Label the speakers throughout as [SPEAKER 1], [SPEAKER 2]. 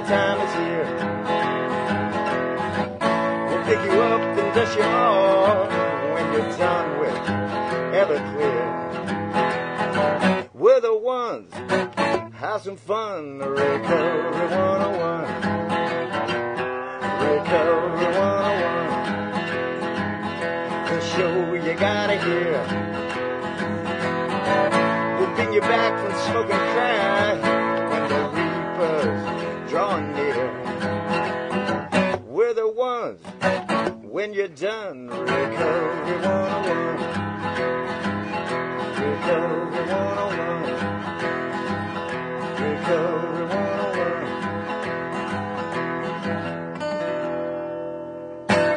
[SPEAKER 1] springtime is here. We'll pick you up and dust you off when you're done with Everclear. We're the ones, have some fun, Recovery 101. Recovery 101. The show you gotta hear. We'll bring you back from smoking crack when the reapers draw near. We're the ones, when you're done, Recovery 101. Recovery 101. Recovery 101.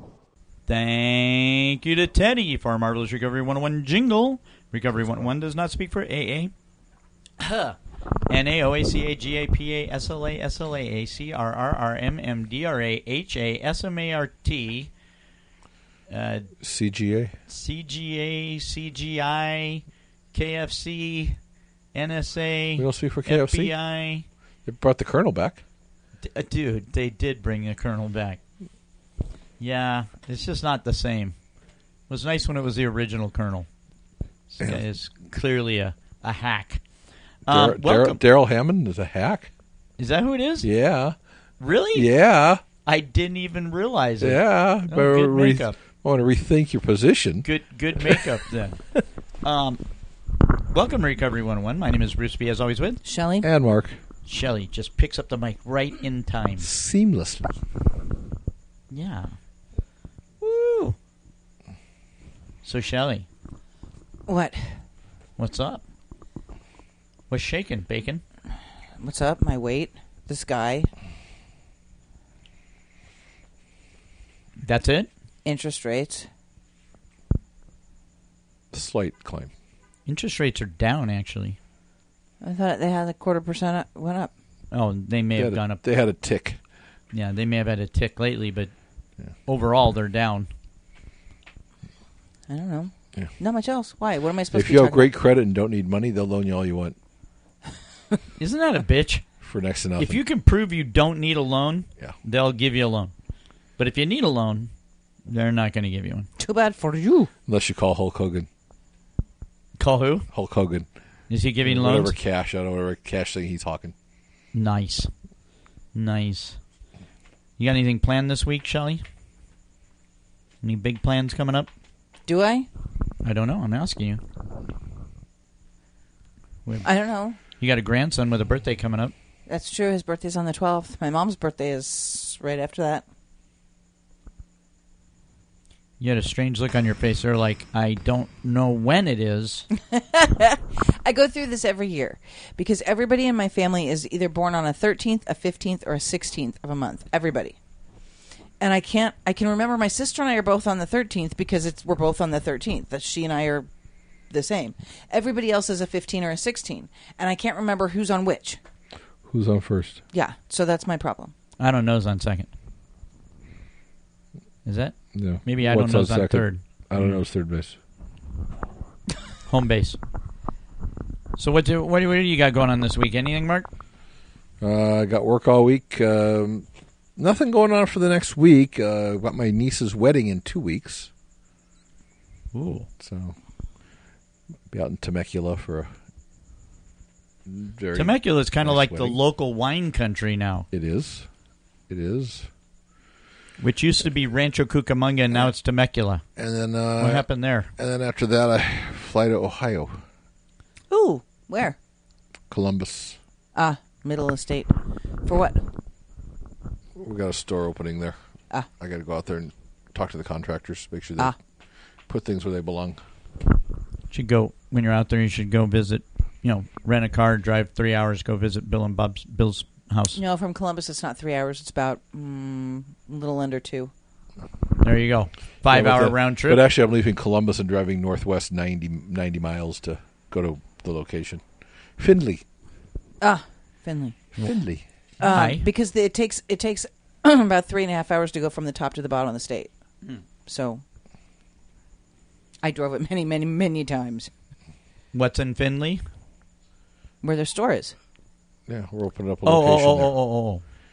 [SPEAKER 2] Thank you to Teddy for our marvelous Recovery 101 jingle. Recovery 101 does not speak for AA. NAOACAPASLASLAACRRRMMDRAHASMART
[SPEAKER 3] CGA?
[SPEAKER 2] CGA, CGI, KFC, NSA.
[SPEAKER 3] We don't speak for KFC?
[SPEAKER 2] FBI.
[SPEAKER 3] They brought the Colonel back.
[SPEAKER 2] Dude, they did bring the Colonel back. Yeah, it's just not the same. It was nice when it was the original Colonel. This guy is clearly a hack. Welcome.
[SPEAKER 3] Daryl Hammond is a hack?
[SPEAKER 2] Is that who it is?
[SPEAKER 3] Yeah.
[SPEAKER 2] Really?
[SPEAKER 3] Yeah.
[SPEAKER 2] I didn't even realize it.
[SPEAKER 3] Yeah.
[SPEAKER 2] Oh, good makeup.
[SPEAKER 3] I want to rethink your position.
[SPEAKER 2] Good makeup then. Welcome to Recovery 101. My name is Bruce B. As always with
[SPEAKER 4] Shelley.
[SPEAKER 3] And Mark.
[SPEAKER 2] Shelley just picks up the mic right in time.
[SPEAKER 3] Seamlessly.
[SPEAKER 2] Yeah. Woo. So Shelley,
[SPEAKER 4] What?
[SPEAKER 2] what's up? What's shaking, Bacon?
[SPEAKER 4] What's up? My weight? This guy?
[SPEAKER 2] That's it?
[SPEAKER 4] Interest rates?
[SPEAKER 3] Slight climb.
[SPEAKER 2] Interest rates are down, actually.
[SPEAKER 4] I thought they had a 0.25% went up.
[SPEAKER 2] Oh, they may have gone up.
[SPEAKER 3] They had a tick.
[SPEAKER 2] Yeah, they may have had a tick lately, but overall they're down.
[SPEAKER 4] I don't know.
[SPEAKER 3] Yeah.
[SPEAKER 4] Not much else. Why? What am I supposed
[SPEAKER 3] If
[SPEAKER 4] to be
[SPEAKER 3] you have
[SPEAKER 4] talking
[SPEAKER 3] great credit and don't need money, they'll loan you all you want
[SPEAKER 2] Isn't that a bitch?
[SPEAKER 3] for next to nothing.
[SPEAKER 2] If you can prove you don't need a loan, they'll give you a loan. But if you need a loan, they're not going to give you one.
[SPEAKER 4] Too bad for you.
[SPEAKER 3] Unless you call Hulk Hogan.
[SPEAKER 2] Call who?
[SPEAKER 3] Hulk Hogan.
[SPEAKER 2] Is he giving
[SPEAKER 3] whatever
[SPEAKER 2] loans?
[SPEAKER 3] Cash, I don't know whatever cash thing he's talking.
[SPEAKER 2] Nice. You got anything planned this week, Shelley? Any big plans coming up?
[SPEAKER 4] Do I?
[SPEAKER 2] I don't know. I'm asking you.
[SPEAKER 4] I don't know.
[SPEAKER 2] You got a grandson with a birthday coming up.
[SPEAKER 4] That's true. His birthday's on the 12th. My mom's birthday is right after that.
[SPEAKER 2] You had a strange look on your face there, like, I don't know when it is.
[SPEAKER 4] I go through this every year because everybody in my family is either born on a 13th, a 15th, or a 16th of a month. Everybody. And I can remember my sister and I are both on the 13th because we're both on the 13th. That she and I are the same. Everybody else is a 15 or a 16. And I can't remember who's on which.
[SPEAKER 3] Who's on first?
[SPEAKER 4] Yeah, so that's my problem.
[SPEAKER 2] I don't know who's on second. Is that?
[SPEAKER 3] No.
[SPEAKER 2] Maybe I don't know who's on third.
[SPEAKER 3] I don't know who's third base.
[SPEAKER 2] Home base. So what do you got going on this week? Anything, Mark?
[SPEAKER 3] I got work all week. Nothing going on for the next week. Got my niece's wedding in 2 weeks.
[SPEAKER 2] Ooh.
[SPEAKER 3] So, be out in Temecula for a very
[SPEAKER 2] Temecula is kind of like
[SPEAKER 3] wedding.
[SPEAKER 2] the local wine country now.
[SPEAKER 3] It is.
[SPEAKER 2] Which used to be Rancho Cucamonga, and now it's Temecula.
[SPEAKER 3] And then
[SPEAKER 2] what happened there?
[SPEAKER 3] And then after that, I fly to Ohio.
[SPEAKER 4] Ooh, where?
[SPEAKER 3] Columbus.
[SPEAKER 4] Middle Estate. For what?
[SPEAKER 3] We got a store opening there. I got to go out there and talk to the contractors, make sure they put things where they belong.
[SPEAKER 2] Should go when you're out there. You should go visit. Rent a car, drive 3 hours, go visit Bill's house.
[SPEAKER 4] No, from Columbus it's not 3 hours. It's about a little under 2.
[SPEAKER 2] There you go. 5-hour round trip.
[SPEAKER 3] But actually, I'm leaving Columbus and driving northwest 90 miles to go to the location. Findlay.
[SPEAKER 4] Findlay.
[SPEAKER 2] Hi.
[SPEAKER 4] Because it takes about 3.5 hours to go from the top to the bottom of the state. So I drove it many, many, many times.
[SPEAKER 2] What's in Findlay?
[SPEAKER 4] Where their store is.
[SPEAKER 3] Yeah, we're opening up a location there.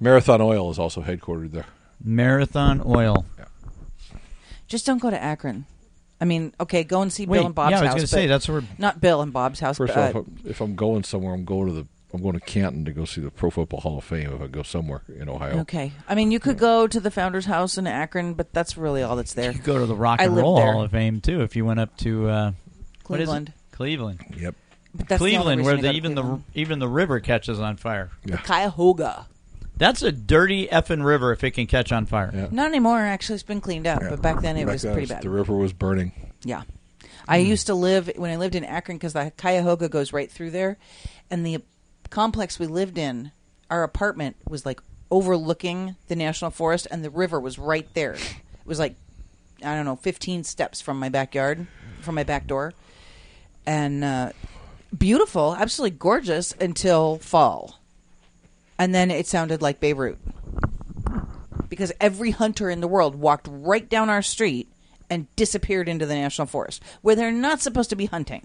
[SPEAKER 3] Marathon Oil is also headquartered there.
[SPEAKER 2] Marathon Oil.
[SPEAKER 4] Just don't go to Akron. I mean, okay, go and see
[SPEAKER 2] Wait,
[SPEAKER 4] Bill and Bob's
[SPEAKER 2] yeah, I was
[SPEAKER 4] house.
[SPEAKER 2] going to say, that's where...
[SPEAKER 4] Not Bill and Bob's house.
[SPEAKER 3] First
[SPEAKER 4] but,
[SPEAKER 3] off, if I'm going somewhere, I'm going to Canton to go see the Pro Football Hall of Fame. If I go somewhere in Ohio,
[SPEAKER 4] okay. I mean, you could go to the Founders House in Akron, but that's really all that's there.
[SPEAKER 2] You could go to the Rock
[SPEAKER 4] I
[SPEAKER 2] and
[SPEAKER 4] lived
[SPEAKER 2] Roll
[SPEAKER 4] there.
[SPEAKER 2] Hall of Fame, too, if you went up to... what is it?
[SPEAKER 4] Cleveland.
[SPEAKER 2] Cleveland.
[SPEAKER 3] Yep.
[SPEAKER 4] But that's the only
[SPEAKER 2] Cleveland,
[SPEAKER 4] reason
[SPEAKER 2] where
[SPEAKER 4] I go to Cleveland.
[SPEAKER 2] even the river catches on fire.
[SPEAKER 3] Yeah.
[SPEAKER 4] Cuyahoga.
[SPEAKER 2] That's a dirty effing river if it can catch on fire.
[SPEAKER 3] Yeah.
[SPEAKER 4] Not anymore. Actually, it's been cleaned up.
[SPEAKER 3] Yeah.
[SPEAKER 4] But back then, it
[SPEAKER 3] Back
[SPEAKER 4] was
[SPEAKER 3] then,
[SPEAKER 4] pretty bad.
[SPEAKER 3] The river was burning.
[SPEAKER 4] Yeah. I used to live, when I lived in Akron, because the Cuyahoga goes right through there, and the complex we lived in, our apartment was like overlooking the National Forest, and the river was right there. It was like, I don't know, 15 steps from my backyard, from my back door. And beautiful, absolutely gorgeous until fall. And then it sounded like Beirut. Because every hunter in the world walked right down our street and disappeared into the National Forest, where they're not supposed to be hunting.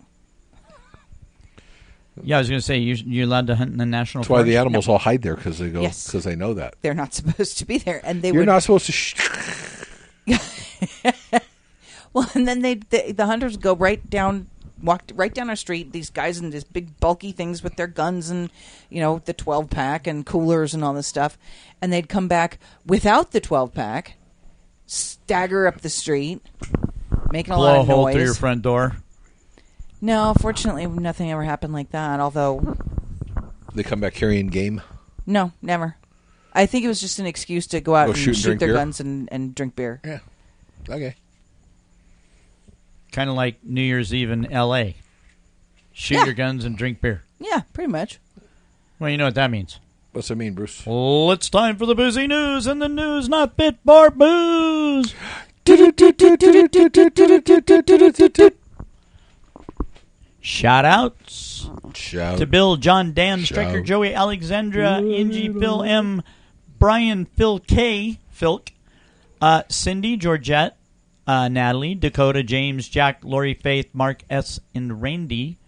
[SPEAKER 2] Yeah, I was going to say, you're allowed to hunt in the National
[SPEAKER 3] That's why
[SPEAKER 2] Forest?
[SPEAKER 3] the animals all hide there, because they go,
[SPEAKER 4] Yes.
[SPEAKER 3] because they know that.
[SPEAKER 4] They're not supposed to be there, and they
[SPEAKER 3] You're
[SPEAKER 4] would.
[SPEAKER 3] not supposed to.
[SPEAKER 4] Well, and then the hunters go walked right down our street. These guys in these big bulky things with their guns and the 12-pack and coolers and all this stuff, and they'd come back without the 12-pack, stagger up the street, making a lot
[SPEAKER 2] Blow a
[SPEAKER 4] of
[SPEAKER 2] hole
[SPEAKER 4] noise.
[SPEAKER 2] through your front door.
[SPEAKER 4] No, fortunately, nothing ever happened like that. Although,
[SPEAKER 3] They come back carrying game.
[SPEAKER 4] no, never. I think it was just an excuse to go out
[SPEAKER 3] Go
[SPEAKER 4] and
[SPEAKER 3] shoot and
[SPEAKER 4] shoot
[SPEAKER 3] drink
[SPEAKER 4] their
[SPEAKER 3] beer?
[SPEAKER 4] guns and drink beer.
[SPEAKER 3] Yeah. Okay.
[SPEAKER 2] Kind of like New Year's Eve in L.A. Shoot
[SPEAKER 4] Yeah.
[SPEAKER 2] your guns and drink beer.
[SPEAKER 4] Yeah, pretty much.
[SPEAKER 2] Well, you know what that means.
[SPEAKER 3] What's that mean, Bruce?
[SPEAKER 2] Well, it's time for the busy news, and the news not fit bar booze. Shout-outs
[SPEAKER 3] Shout.
[SPEAKER 2] to Bill, John, Dan, Stricker,
[SPEAKER 3] Shout.
[SPEAKER 2] Joey, Alexandra, Angie, Phil M, Brian, Phil K, Philk, Cindy, Georgette, Natalie, Dakota, James, Jack, Lori, Faith, Mark S, and Randy.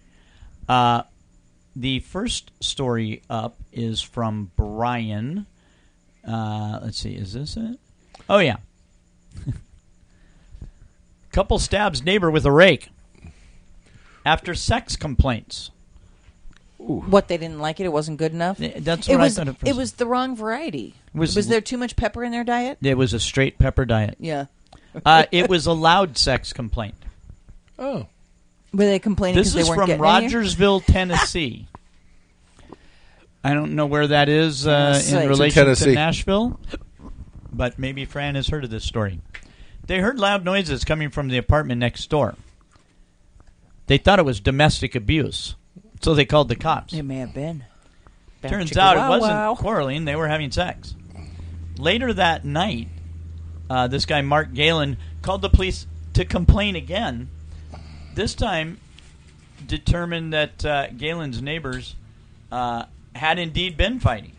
[SPEAKER 2] The first story up is from Brian. Let's see, is this it? Oh, yeah. Couple stabs neighbor with a rake after sex complaints.
[SPEAKER 4] What, they didn't like it? It wasn't good enough?
[SPEAKER 2] That's
[SPEAKER 4] It
[SPEAKER 2] what
[SPEAKER 4] was,
[SPEAKER 2] I thought at first.
[SPEAKER 4] it was the wrong variety.
[SPEAKER 2] Was-
[SPEAKER 4] Was there too much pepper in their diet?
[SPEAKER 2] It was a straight pepper diet.
[SPEAKER 4] Yeah.
[SPEAKER 2] It was a loud sex complaint.
[SPEAKER 3] Oh.
[SPEAKER 4] Were they complaining
[SPEAKER 2] This
[SPEAKER 4] because they
[SPEAKER 2] is
[SPEAKER 4] weren't
[SPEAKER 2] from
[SPEAKER 4] getting any?
[SPEAKER 2] Rogersville, Tennessee. I don't know where that is
[SPEAKER 4] It's
[SPEAKER 2] in
[SPEAKER 4] in
[SPEAKER 2] relation to
[SPEAKER 3] Tennessee.
[SPEAKER 2] Nashville, but maybe Fran has heard of this story. They heard loud noises coming from the apartment next door. They thought it was domestic abuse, so they called the cops.
[SPEAKER 4] It may have been.
[SPEAKER 2] Turns
[SPEAKER 4] Chicka
[SPEAKER 2] out it
[SPEAKER 4] wow
[SPEAKER 2] wasn't
[SPEAKER 4] wow.
[SPEAKER 2] quarreling. They were having sex. Later that night, this guy, Mark Galen, called the police to complain again. This time, determined that Galen's neighbors had indeed been fighting.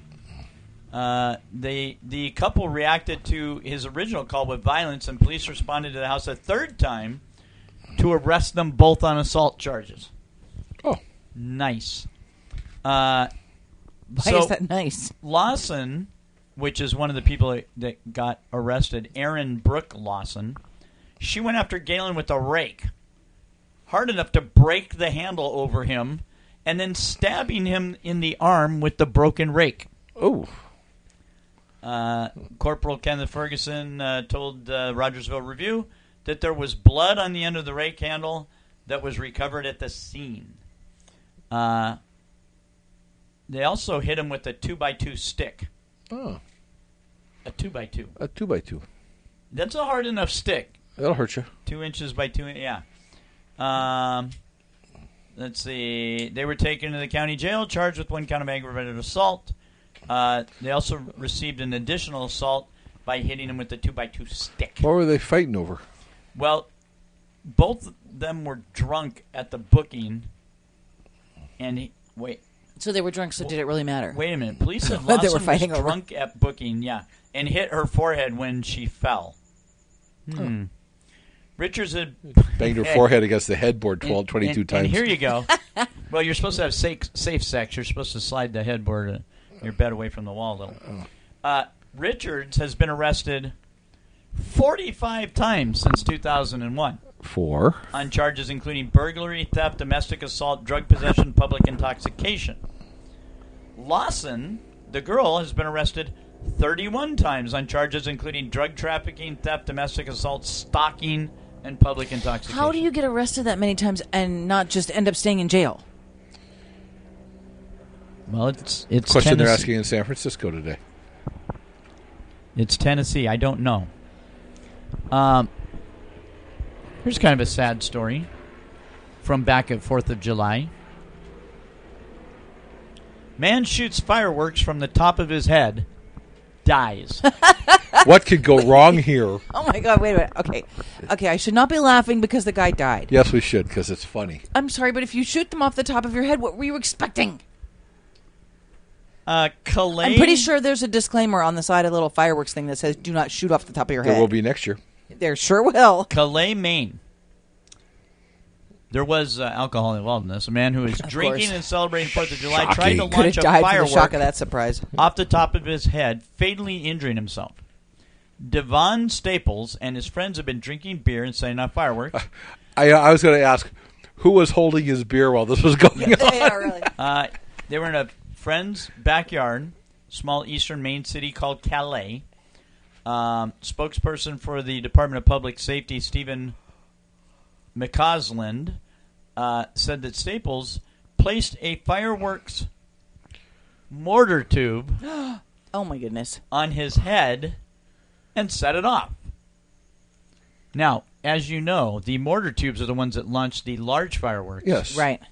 [SPEAKER 2] The couple reacted to his original call with violence, and police responded to the house a third time to arrest them both on assault charges.
[SPEAKER 3] Oh.
[SPEAKER 2] Nice.
[SPEAKER 4] Why is that nice?
[SPEAKER 2] Lawson, which is one of the people that got arrested, Aaron Brooke Lawson, she went after Galen with a rake, hard enough to break the handle over him, and then stabbing him in the arm with the broken rake.
[SPEAKER 3] Oh.
[SPEAKER 2] Corporal Kenneth Ferguson told Rogersville Review that there was blood on the end of the rake handle that was recovered at the scene. They also hit him with a 2x2 stick.
[SPEAKER 3] Oh.
[SPEAKER 2] A 2x2.
[SPEAKER 3] A 2x2.
[SPEAKER 2] That's a hard enough stick.
[SPEAKER 3] That'll hurt you.
[SPEAKER 2] 2 inches by 2 yeah. Let's see. They were taken to the county jail, charged with 1 count of aggravated assault. They also received an additional assault by hitting him with the 2x2 stick.
[SPEAKER 3] What were they fighting over?
[SPEAKER 2] Well, both of them were drunk at the booking. And wait
[SPEAKER 4] So they were drunk, so did it really matter?
[SPEAKER 2] a minute. Police said
[SPEAKER 4] They were
[SPEAKER 2] Lawson
[SPEAKER 4] fighting
[SPEAKER 2] was
[SPEAKER 4] over.
[SPEAKER 2] drunk at booking, yeah, and hit her forehead when she fell. Richards had
[SPEAKER 3] Banged her forehead against the headboard 22 times.
[SPEAKER 2] And here you go. Well, you're supposed to have safe sex. You're supposed to slide the headboard, your bed away from the wall a little. Richards has been arrested 45 times since 2001
[SPEAKER 3] 4.
[SPEAKER 2] on charges including burglary, theft, domestic assault, drug possession, public intoxication. Lawson, the girl, has been arrested 31 times on charges including drug trafficking, theft, domestic assault, stalking, and public intoxication.
[SPEAKER 4] How do you get arrested that many times and not just end up staying in jail?
[SPEAKER 2] Well, it's
[SPEAKER 3] Question they're
[SPEAKER 2] Tennessee.
[SPEAKER 3] asking in San Francisco today.
[SPEAKER 2] It's Tennessee. I don't know. Here's kind of a sad story from back at 4th of July. Man shoots fireworks from the top of his head, dies.
[SPEAKER 3] What could go wrong here?
[SPEAKER 4] Oh my God! Wait a minute. Okay. I should not be laughing because the guy died.
[SPEAKER 3] Yes, we should, because it's funny.
[SPEAKER 4] I'm sorry, but if you shoot them off the top of your head, what were you expecting?
[SPEAKER 2] Calais.
[SPEAKER 4] I'm pretty sure there's a disclaimer on the side of the little fireworks thing that says, "Do not shoot off the top of your head."
[SPEAKER 3] There will be next year.
[SPEAKER 4] There sure will.
[SPEAKER 2] Calais, Maine. There was alcohol involved in this. A man who was drinking
[SPEAKER 4] course.
[SPEAKER 2] and celebrating 4th of July
[SPEAKER 3] Shocking.
[SPEAKER 2] tried to
[SPEAKER 4] Could have
[SPEAKER 2] launch a
[SPEAKER 4] died from the shock
[SPEAKER 2] firework
[SPEAKER 4] of that surprise.
[SPEAKER 2] off the top of his head, fatally injuring himself. Devon Staples and his friends have been drinking beer and setting off fireworks.
[SPEAKER 3] I was going to ask, who was holding his beer while this was going on?
[SPEAKER 4] Yeah, really.
[SPEAKER 2] They were in a friend's backyard, small eastern Maine city called Calais. Spokesperson for the Department of Public Safety, Stephen McCausland, said that Staples placed a fireworks mortar tube
[SPEAKER 4] Oh my goodness.
[SPEAKER 2] on his head and set it off. Now, as you know, the mortar tubes are the ones that launch the large fireworks.
[SPEAKER 3] Yes.
[SPEAKER 4] Right.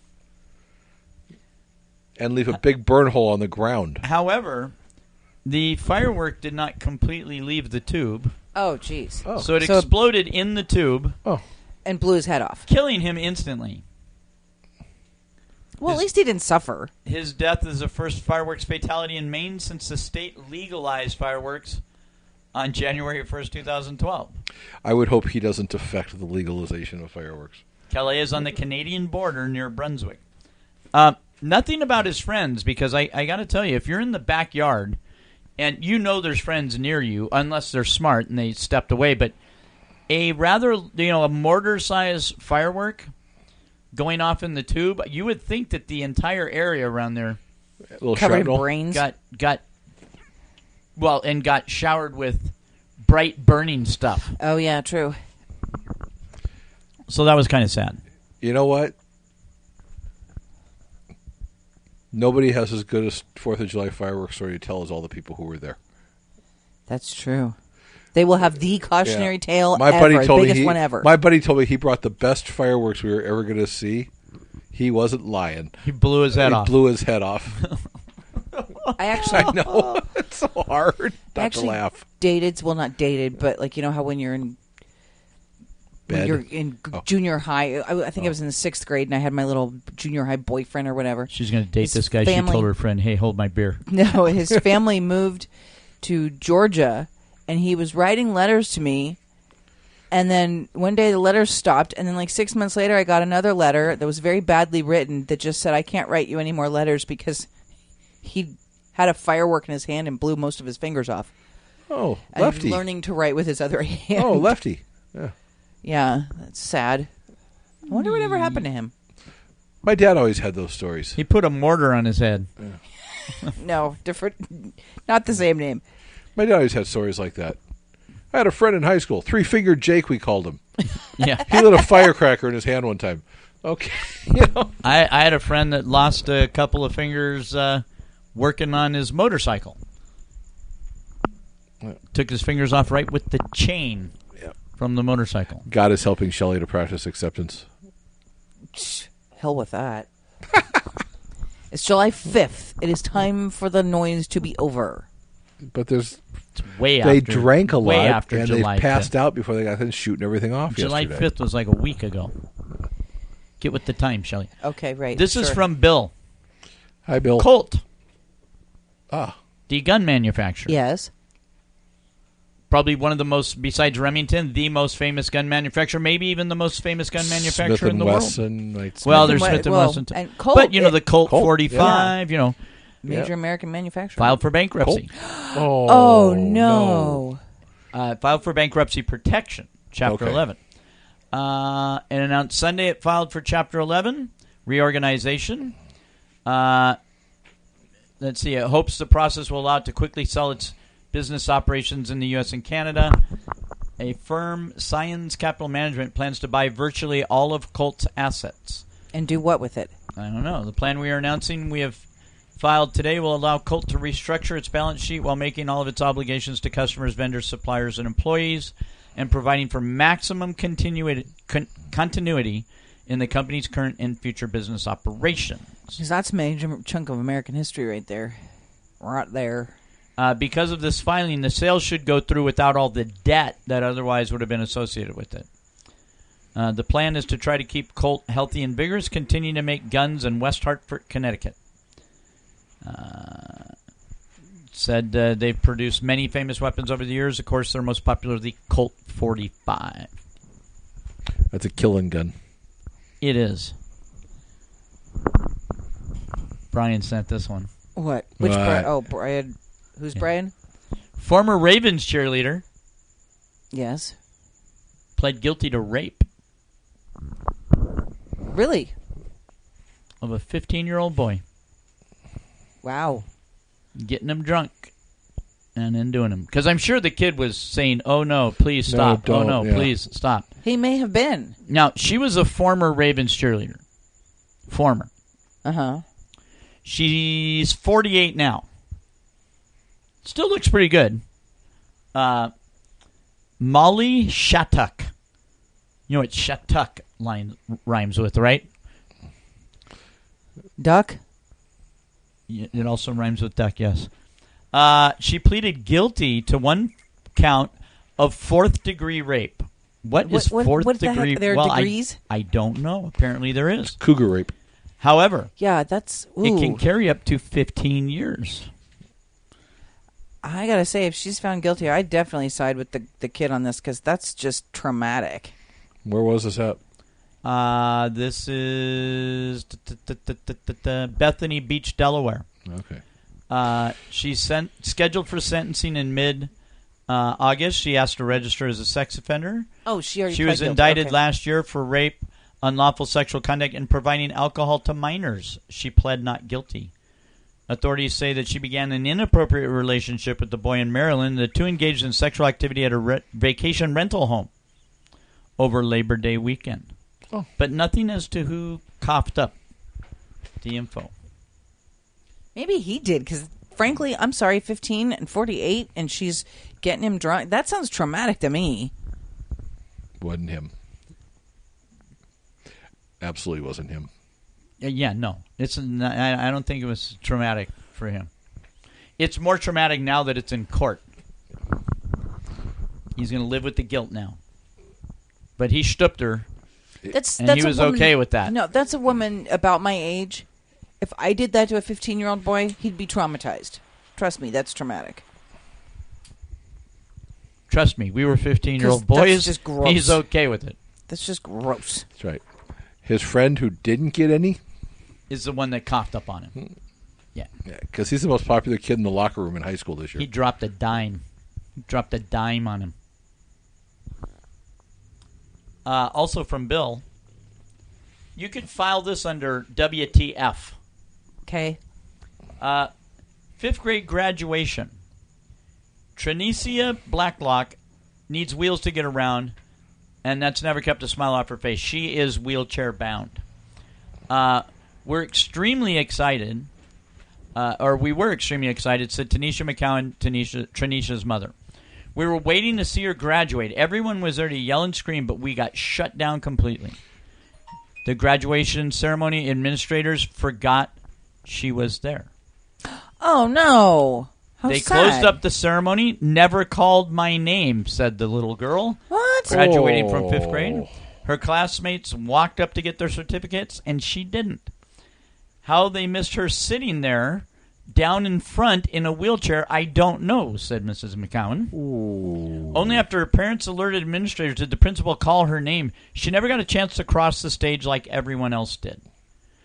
[SPEAKER 3] And leave a big burn hole on the ground.
[SPEAKER 2] However, the firework did not completely leave the tube,
[SPEAKER 4] Oh, jeez.
[SPEAKER 3] Oh.
[SPEAKER 2] so it exploded in the tube,
[SPEAKER 3] Oh.
[SPEAKER 4] And blew his head off.
[SPEAKER 2] killing him instantly.
[SPEAKER 4] Well, at least he didn't suffer.
[SPEAKER 2] His death is the first fireworks fatality in Maine since the state legalized fireworks on January 1st, 2012.
[SPEAKER 3] I would hope he doesn't affect the legalization of fireworks.
[SPEAKER 2] Calais is on the Canadian border near Brunswick. Nothing about his friends, because I got to tell you, if you're in the backyard and you know there's friends near you, unless they're smart and they stepped away, but a rather, a mortar-sized firework going off in the tube, you would think that the entire area around there
[SPEAKER 3] A little
[SPEAKER 4] Covered in
[SPEAKER 3] shrapnel.
[SPEAKER 4] brains.
[SPEAKER 2] got showered with bright burning stuff.
[SPEAKER 4] Oh, yeah, true.
[SPEAKER 2] So that was kind of sad.
[SPEAKER 3] You know what? Nobody has as good a 4th of July fireworks story to tell as all the people who were there.
[SPEAKER 4] That's true. They will have the cautionary
[SPEAKER 3] Yeah.
[SPEAKER 4] tale
[SPEAKER 3] My
[SPEAKER 4] ever,
[SPEAKER 3] buddy
[SPEAKER 4] the
[SPEAKER 3] told me
[SPEAKER 4] biggest one ever.
[SPEAKER 3] My buddy told me he brought the best fireworks we were ever going to see. He wasn't lying.
[SPEAKER 2] He blew his head
[SPEAKER 3] He
[SPEAKER 2] off.
[SPEAKER 3] blew his head off.
[SPEAKER 4] I actually
[SPEAKER 3] I know. It's so hard not to
[SPEAKER 4] actually
[SPEAKER 3] laugh.
[SPEAKER 4] dated, well, not dated, but like, you know how when you're in when
[SPEAKER 3] Bed.
[SPEAKER 4] you're in junior high, I think I was in the 6th grade and I had my little junior high boyfriend or whatever.
[SPEAKER 2] She's going to date
[SPEAKER 4] His
[SPEAKER 2] this guy.
[SPEAKER 4] family-
[SPEAKER 2] She told her friend, hey, hold my beer.
[SPEAKER 4] No, his family moved to Georgia, and he was writing letters to me. And then one day the letters stopped, and then like 6 months later, I got another letter that was very badly written that just said, "I can't write you any more letters," because he had a firework in his hand and blew most of his fingers off.
[SPEAKER 3] Oh,
[SPEAKER 4] And
[SPEAKER 3] lefty.
[SPEAKER 4] learning to write with his other hand.
[SPEAKER 3] Oh, lefty. Yeah.
[SPEAKER 4] Yeah, that's sad. I wonder what ever happened to him.
[SPEAKER 3] My dad always had those stories.
[SPEAKER 2] He put a mortar on his head.
[SPEAKER 4] No, different. Not the same name.
[SPEAKER 3] My dad always had stories like that. I had a friend in high school, 3-fingered Jake, we called him.
[SPEAKER 2] Yeah.
[SPEAKER 3] He lit a firecracker in his hand one time. Okay.
[SPEAKER 2] I had a friend that lost a couple of fingers working on his motorcycle. Took his fingers off right with the chain from the motorcycle.
[SPEAKER 3] God is helping Shelley to practice acceptance.
[SPEAKER 4] Hell with that. It's July 5th. It is time for the noise to be over.
[SPEAKER 3] But there's
[SPEAKER 2] It's way
[SPEAKER 3] they
[SPEAKER 2] after,
[SPEAKER 3] drank a
[SPEAKER 2] way
[SPEAKER 3] lot
[SPEAKER 2] after
[SPEAKER 3] and
[SPEAKER 2] July
[SPEAKER 3] they passed
[SPEAKER 2] 5th.
[SPEAKER 3] out before they got in shooting everything off
[SPEAKER 2] July
[SPEAKER 3] yesterday.
[SPEAKER 2] 5th was like a week ago. Get with the time, Shelley.
[SPEAKER 4] Okay, right.
[SPEAKER 2] This is
[SPEAKER 4] sure.
[SPEAKER 2] from Bill.
[SPEAKER 3] Hi, Bill.
[SPEAKER 2] Colt,
[SPEAKER 3] Ah,
[SPEAKER 2] the gun manufacturer.
[SPEAKER 4] Yes.
[SPEAKER 2] Probably one of the most, besides Remington, the most famous gun manufacturer, maybe even the most famous gun manufacturer
[SPEAKER 3] Smith
[SPEAKER 2] in the
[SPEAKER 3] Wesson,
[SPEAKER 2] world.
[SPEAKER 3] like
[SPEAKER 2] Well,
[SPEAKER 3] Smith
[SPEAKER 2] there's
[SPEAKER 4] and
[SPEAKER 2] Smith and
[SPEAKER 4] Well,
[SPEAKER 2] Wesson too.
[SPEAKER 4] and Colt,
[SPEAKER 2] But, the Colt
[SPEAKER 3] Colt,
[SPEAKER 2] 45,
[SPEAKER 4] Major American manufacturer.
[SPEAKER 2] Filed for bankruptcy.
[SPEAKER 4] Oh, no.
[SPEAKER 2] Filed for bankruptcy protection, Chapter
[SPEAKER 3] Okay.
[SPEAKER 2] 11. And announced Sunday it filed for Chapter 11, reorganization. Let's see. It hopes the process will allow it to quickly sell its business operations in the U.S. and Canada. A firm, Science Capital Management, plans to buy virtually all of Colt's assets.
[SPEAKER 4] And do what with it?
[SPEAKER 2] I don't know. The plan we are announcing we have filed today will allow Colt to restructure its balance sheet while making all of its obligations to customers, vendors, suppliers, and employees, and providing for maximum continuity in the company's current and future business operations.
[SPEAKER 4] Because that's a major chunk of American history right there. Right there.
[SPEAKER 2] Because of this filing, the sale should go through without all the debt that otherwise would have been associated with it. The plan is to try to keep Colt healthy and vigorous, continuing to make guns in West Hartford, Connecticut. Said they've produced many famous weapons over the years. Of course, their most popular, the Colt 45.
[SPEAKER 3] That's a killing gun.
[SPEAKER 2] It is. Brian sent this one.
[SPEAKER 4] What? Which
[SPEAKER 3] Right.
[SPEAKER 4] Brian? Oh, Brian. Who's Brian?
[SPEAKER 2] Former Ravens cheerleader
[SPEAKER 4] Yes.
[SPEAKER 2] pled guilty to rape
[SPEAKER 4] Really?
[SPEAKER 2] of a 15-year-old boy,
[SPEAKER 4] Wow.
[SPEAKER 2] getting him drunk and then doing him. Because I'm sure the kid was saying, "Oh no, please
[SPEAKER 3] No,
[SPEAKER 2] stop! Oh
[SPEAKER 3] don't,"
[SPEAKER 2] no,
[SPEAKER 3] yeah.
[SPEAKER 2] please stop!"
[SPEAKER 4] He may have been.
[SPEAKER 2] Now she was a former Ravens cheerleader. Former.
[SPEAKER 4] Uh-huh.
[SPEAKER 2] She's 48 now. Still looks pretty good. Molly Shattuck. You know what Shattuck rhymes with, right?
[SPEAKER 4] Duck?
[SPEAKER 2] It also rhymes with duck, yes. She pleaded guilty to one count of fourth-degree rape. What is fourth
[SPEAKER 4] what the
[SPEAKER 2] degree?
[SPEAKER 4] heck? There are
[SPEAKER 2] well,
[SPEAKER 4] degrees?
[SPEAKER 2] I don't know. Apparently there is.
[SPEAKER 3] Cougar rape.
[SPEAKER 2] However,
[SPEAKER 4] Yeah, that's... Ooh.
[SPEAKER 2] it can carry up to 15 years.
[SPEAKER 4] I gotta say, if she's found guilty, I'd definitely side with the kid on this, because that's just traumatic.
[SPEAKER 3] Where was this at?
[SPEAKER 2] This is Bethany Beach, Delaware.
[SPEAKER 3] Okay.
[SPEAKER 2] She's scheduled for sentencing in mid-August. She asked to register as a sex offender.
[SPEAKER 4] Oh, she already
[SPEAKER 2] She
[SPEAKER 4] pled
[SPEAKER 2] was
[SPEAKER 4] guilty.
[SPEAKER 2] indicted
[SPEAKER 4] Okay.
[SPEAKER 2] last year for rape, unlawful sexual conduct, and providing alcohol to minors. She pled not guilty. Authorities say that she began an inappropriate relationship with the boy in Maryland. The two engaged in sexual activity at a vacation rental home over Labor Day weekend.
[SPEAKER 3] Oh.
[SPEAKER 2] But nothing as to who coughed up the info.
[SPEAKER 4] Maybe he did, because frankly, I'm sorry, 15 and 48, and she's getting him drunk. That sounds traumatic to me.
[SPEAKER 3] Wasn't him. Absolutely wasn't him.
[SPEAKER 2] Yeah, no. I don't think it was traumatic for him. It's more traumatic now that it's in court. He's going to live with the guilt now. But he stooped her,
[SPEAKER 4] That's
[SPEAKER 2] and
[SPEAKER 4] that's
[SPEAKER 2] he
[SPEAKER 4] a
[SPEAKER 2] was
[SPEAKER 4] woman,
[SPEAKER 2] okay with that.
[SPEAKER 4] No, that's a woman about my age. If I did that to a 15-year-old boy, he'd be traumatized. Trust me, that's traumatic.
[SPEAKER 2] Trust me, we were 15-year-old
[SPEAKER 4] 'Cause that's
[SPEAKER 2] boys.
[SPEAKER 4] just gross.
[SPEAKER 2] He's okay with it.
[SPEAKER 4] That's just gross.
[SPEAKER 3] That's right. His friend who didn't get any,
[SPEAKER 2] Is the one that coughed up on him. Yeah.
[SPEAKER 3] because he's the most popular kid in the locker room in high school this year.
[SPEAKER 2] He dropped a dime. He dropped a dime on him. Also from Bill, you could file this under WTF.
[SPEAKER 4] Okay.
[SPEAKER 2] 5th grade graduation. Trinicia Blacklock needs wheels to get around, and that's never kept a smile off her face. She is wheelchair bound. We're extremely excited, we were extremely excited, said Tanisha McCowan, Trinicia's mother. We were waiting to see her graduate. Everyone was there to yell and scream, but we got shut down completely. The graduation ceremony administrators forgot she was there.
[SPEAKER 4] Oh, no. How
[SPEAKER 2] They
[SPEAKER 4] sad.
[SPEAKER 2] closed up the ceremony, never called my name, said the little girl,
[SPEAKER 4] What?
[SPEAKER 2] graduating from 5th grade. Her classmates walked up to get their certificates, and she didn't. How they missed her sitting there, down in front in a wheelchair, I don't know, said Mrs. McCowan.
[SPEAKER 3] Ooh.
[SPEAKER 2] Only after her parents alerted administrators did the principal call her name. She never got a chance to cross the stage like everyone else did.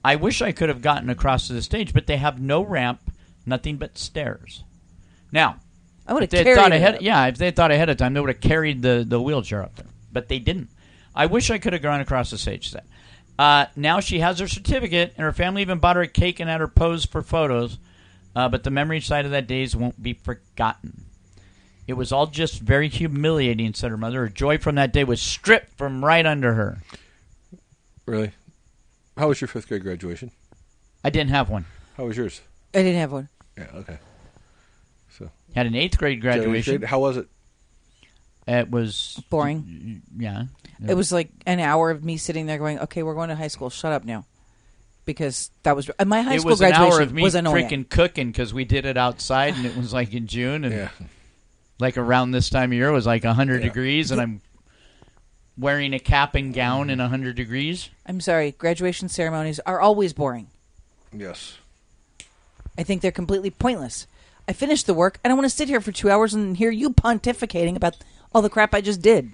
[SPEAKER 2] I wish I could have gotten across to the stage, but they have no ramp, nothing but stairs. Now,
[SPEAKER 4] I would have
[SPEAKER 2] if they
[SPEAKER 4] carried
[SPEAKER 2] thought
[SPEAKER 4] it
[SPEAKER 2] ahead,
[SPEAKER 4] up.
[SPEAKER 2] yeah, if they thought ahead of time, they would have carried the wheelchair up there. But they didn't. I wish I could have gone across the stage set. Now she has her certificate, and her family even bought her a cake and had her pose for photos. But the memory side of that days won't be forgotten. It was all just very humiliating, said her mother. Her joy from that day was stripped from right under her.
[SPEAKER 3] Really? How was your 5th grade graduation?
[SPEAKER 2] I didn't have one.
[SPEAKER 3] How was yours?
[SPEAKER 4] I didn't have one.
[SPEAKER 3] Yeah, okay. So
[SPEAKER 2] Had an 8th grade graduation.
[SPEAKER 3] How was it?
[SPEAKER 2] It was
[SPEAKER 4] Boring.
[SPEAKER 2] Yeah.
[SPEAKER 4] It was like an hour of me sitting there going, okay, we're going to high school. Shut up now. Because that was my high
[SPEAKER 2] It
[SPEAKER 4] school
[SPEAKER 2] was an
[SPEAKER 4] graduation
[SPEAKER 2] hour of me
[SPEAKER 4] was annoying.
[SPEAKER 2] freaking cooking because we did it outside, and it was like in June, and
[SPEAKER 3] Yeah.
[SPEAKER 2] like around this time of year, it was like 100
[SPEAKER 3] Yeah.
[SPEAKER 2] degrees, and I'm wearing a cap and gown in 100 degrees.
[SPEAKER 4] I'm sorry. Graduation ceremonies are always boring.
[SPEAKER 3] Yes.
[SPEAKER 4] I think they're completely pointless. I finished the work. I don't want to sit here for 2 hours and hear you pontificating about all the crap I just did.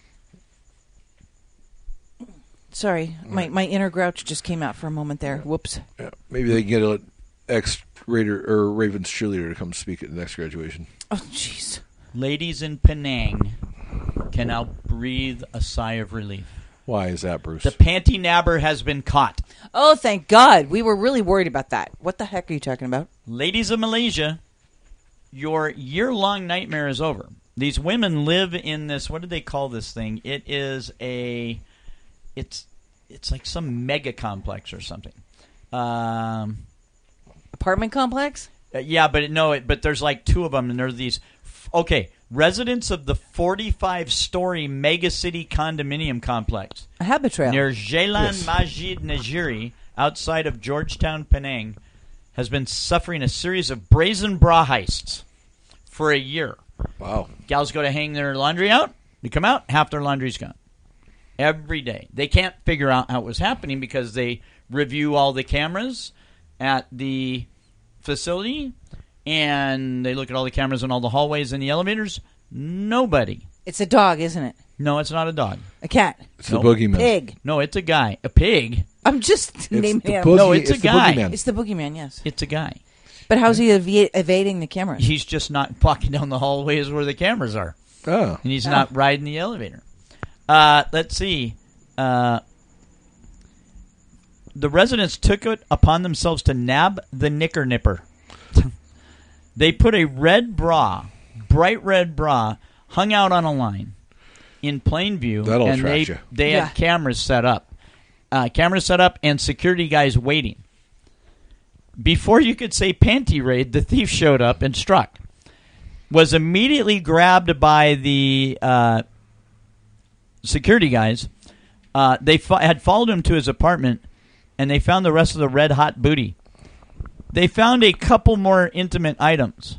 [SPEAKER 4] Sorry, my inner grouch just came out for a moment there. Whoops.
[SPEAKER 3] Yeah. Maybe they can get an ex-Raider or Ravens cheerleader to come speak at the next graduation.
[SPEAKER 4] Oh, jeez.
[SPEAKER 2] Ladies in Penang can now breathe a sigh of relief.
[SPEAKER 3] Why is that, Bruce?
[SPEAKER 2] The panty nabber has been caught.
[SPEAKER 4] Oh, thank God. We were really worried about that. What the heck are you talking about?
[SPEAKER 2] Ladies of Malaysia, your year-long nightmare is over. These women live in this, what do they call this thing? It is a, it's like some mega complex or something.
[SPEAKER 4] Apartment complex?
[SPEAKER 2] Yeah, but there's like 2 of them, and there's these, residents of the 45-story mega city condominium complex
[SPEAKER 4] A habit trail.
[SPEAKER 2] near Jalan
[SPEAKER 3] Yes.
[SPEAKER 2] Masjid Najiri, outside of Georgetown, Penang, has been suffering a series of brazen bra heists for a year.
[SPEAKER 3] Wow.
[SPEAKER 2] Gals go to hang their laundry out. They come out, half their laundry's gone. Every day. They can't figure out how it was happening because they review all the cameras at the facility, and they look at all the cameras in all the hallways and the elevators. Nobody.
[SPEAKER 4] It's a dog, isn't it?
[SPEAKER 2] No, it's not a dog.
[SPEAKER 4] A cat.
[SPEAKER 3] It's
[SPEAKER 2] Nope.
[SPEAKER 3] the boogeyman.
[SPEAKER 4] Pig.
[SPEAKER 2] No, it's a guy. A pig.
[SPEAKER 4] I'm just
[SPEAKER 3] It's
[SPEAKER 4] naming
[SPEAKER 3] the
[SPEAKER 4] animals.
[SPEAKER 2] No, it's a
[SPEAKER 3] the
[SPEAKER 2] guy.
[SPEAKER 3] boogeyman.
[SPEAKER 4] It's the boogeyman, yes.
[SPEAKER 2] It's a guy.
[SPEAKER 4] But how's he evading the cameras?
[SPEAKER 2] He's just not walking down the hallways where the cameras are.
[SPEAKER 3] Oh.
[SPEAKER 2] And he's not riding the elevator. Let's see. The residents took it upon themselves to nab the knicker nipper. They put a red bra, bright red bra, hung out on a line in plain view.
[SPEAKER 3] That'll
[SPEAKER 2] and
[SPEAKER 3] attract you.
[SPEAKER 2] They
[SPEAKER 4] Yeah.
[SPEAKER 2] had cameras set up. And security guys waiting. Before you could say panty raid, the thief showed up and struck. Was immediately grabbed by the security guys. They had followed him to his apartment, and they found the rest of the red-hot booty. They found a couple more intimate items.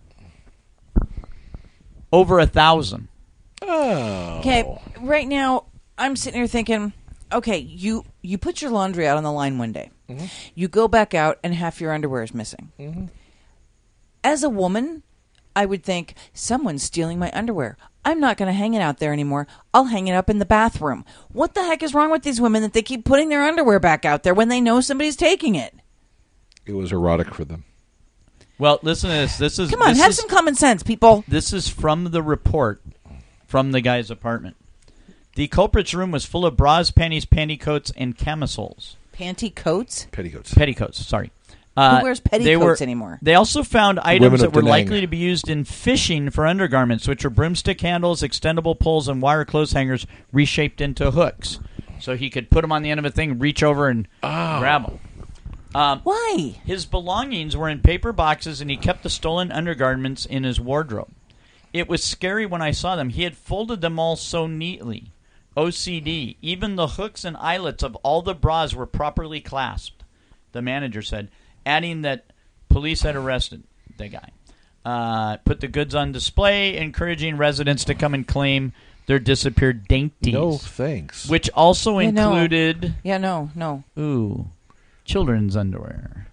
[SPEAKER 2] Over 1,000.
[SPEAKER 3] Oh.
[SPEAKER 4] Okay, right now I'm sitting here thinking, okay, you put your laundry out on the line one day.
[SPEAKER 3] Mm-hmm.
[SPEAKER 4] You go back out and half your underwear is missing.
[SPEAKER 3] Mm-hmm.
[SPEAKER 4] As a woman, I would think, someone's stealing my underwear. I'm not going to hang it out there anymore. I'll hang it up in the bathroom. What the heck is wrong with these women that they keep putting their underwear back out there when they know somebody's taking it?
[SPEAKER 3] It was erotic for them.
[SPEAKER 2] Well, listen to this.
[SPEAKER 4] Come on, have some common sense, people.
[SPEAKER 2] This is from the report from the guy's apartment. The culprit's room was full of bras, panties, pantycoats, and camisoles.
[SPEAKER 4] Pantycoats?
[SPEAKER 3] Petticoats.
[SPEAKER 2] Petticoats, sorry.
[SPEAKER 4] Who wears petticoats anymore?
[SPEAKER 2] They also found items
[SPEAKER 3] women
[SPEAKER 2] that
[SPEAKER 3] of
[SPEAKER 2] were
[SPEAKER 3] Penang.
[SPEAKER 2] likely to be used in fishing for undergarments, which were broomstick handles, extendable poles, and wire clothes hangers reshaped into hooks. So he could put them on the end of a thing, reach over, and grab them.
[SPEAKER 4] Why?
[SPEAKER 2] His belongings were in paper boxes, and he kept the stolen undergarments in his wardrobe. It was scary when I saw them. He had folded them all so neatly. OCD. Even the hooks and eyelets of all the bras were properly clasped, the manager said, adding that police had arrested the guy. Put the goods on display, encouraging residents to come and claim their disappeared dainties.
[SPEAKER 3] No thanks.
[SPEAKER 2] Which also
[SPEAKER 4] Yeah, no.
[SPEAKER 2] included...
[SPEAKER 4] Yeah, no.
[SPEAKER 2] Ooh. Children's underwear.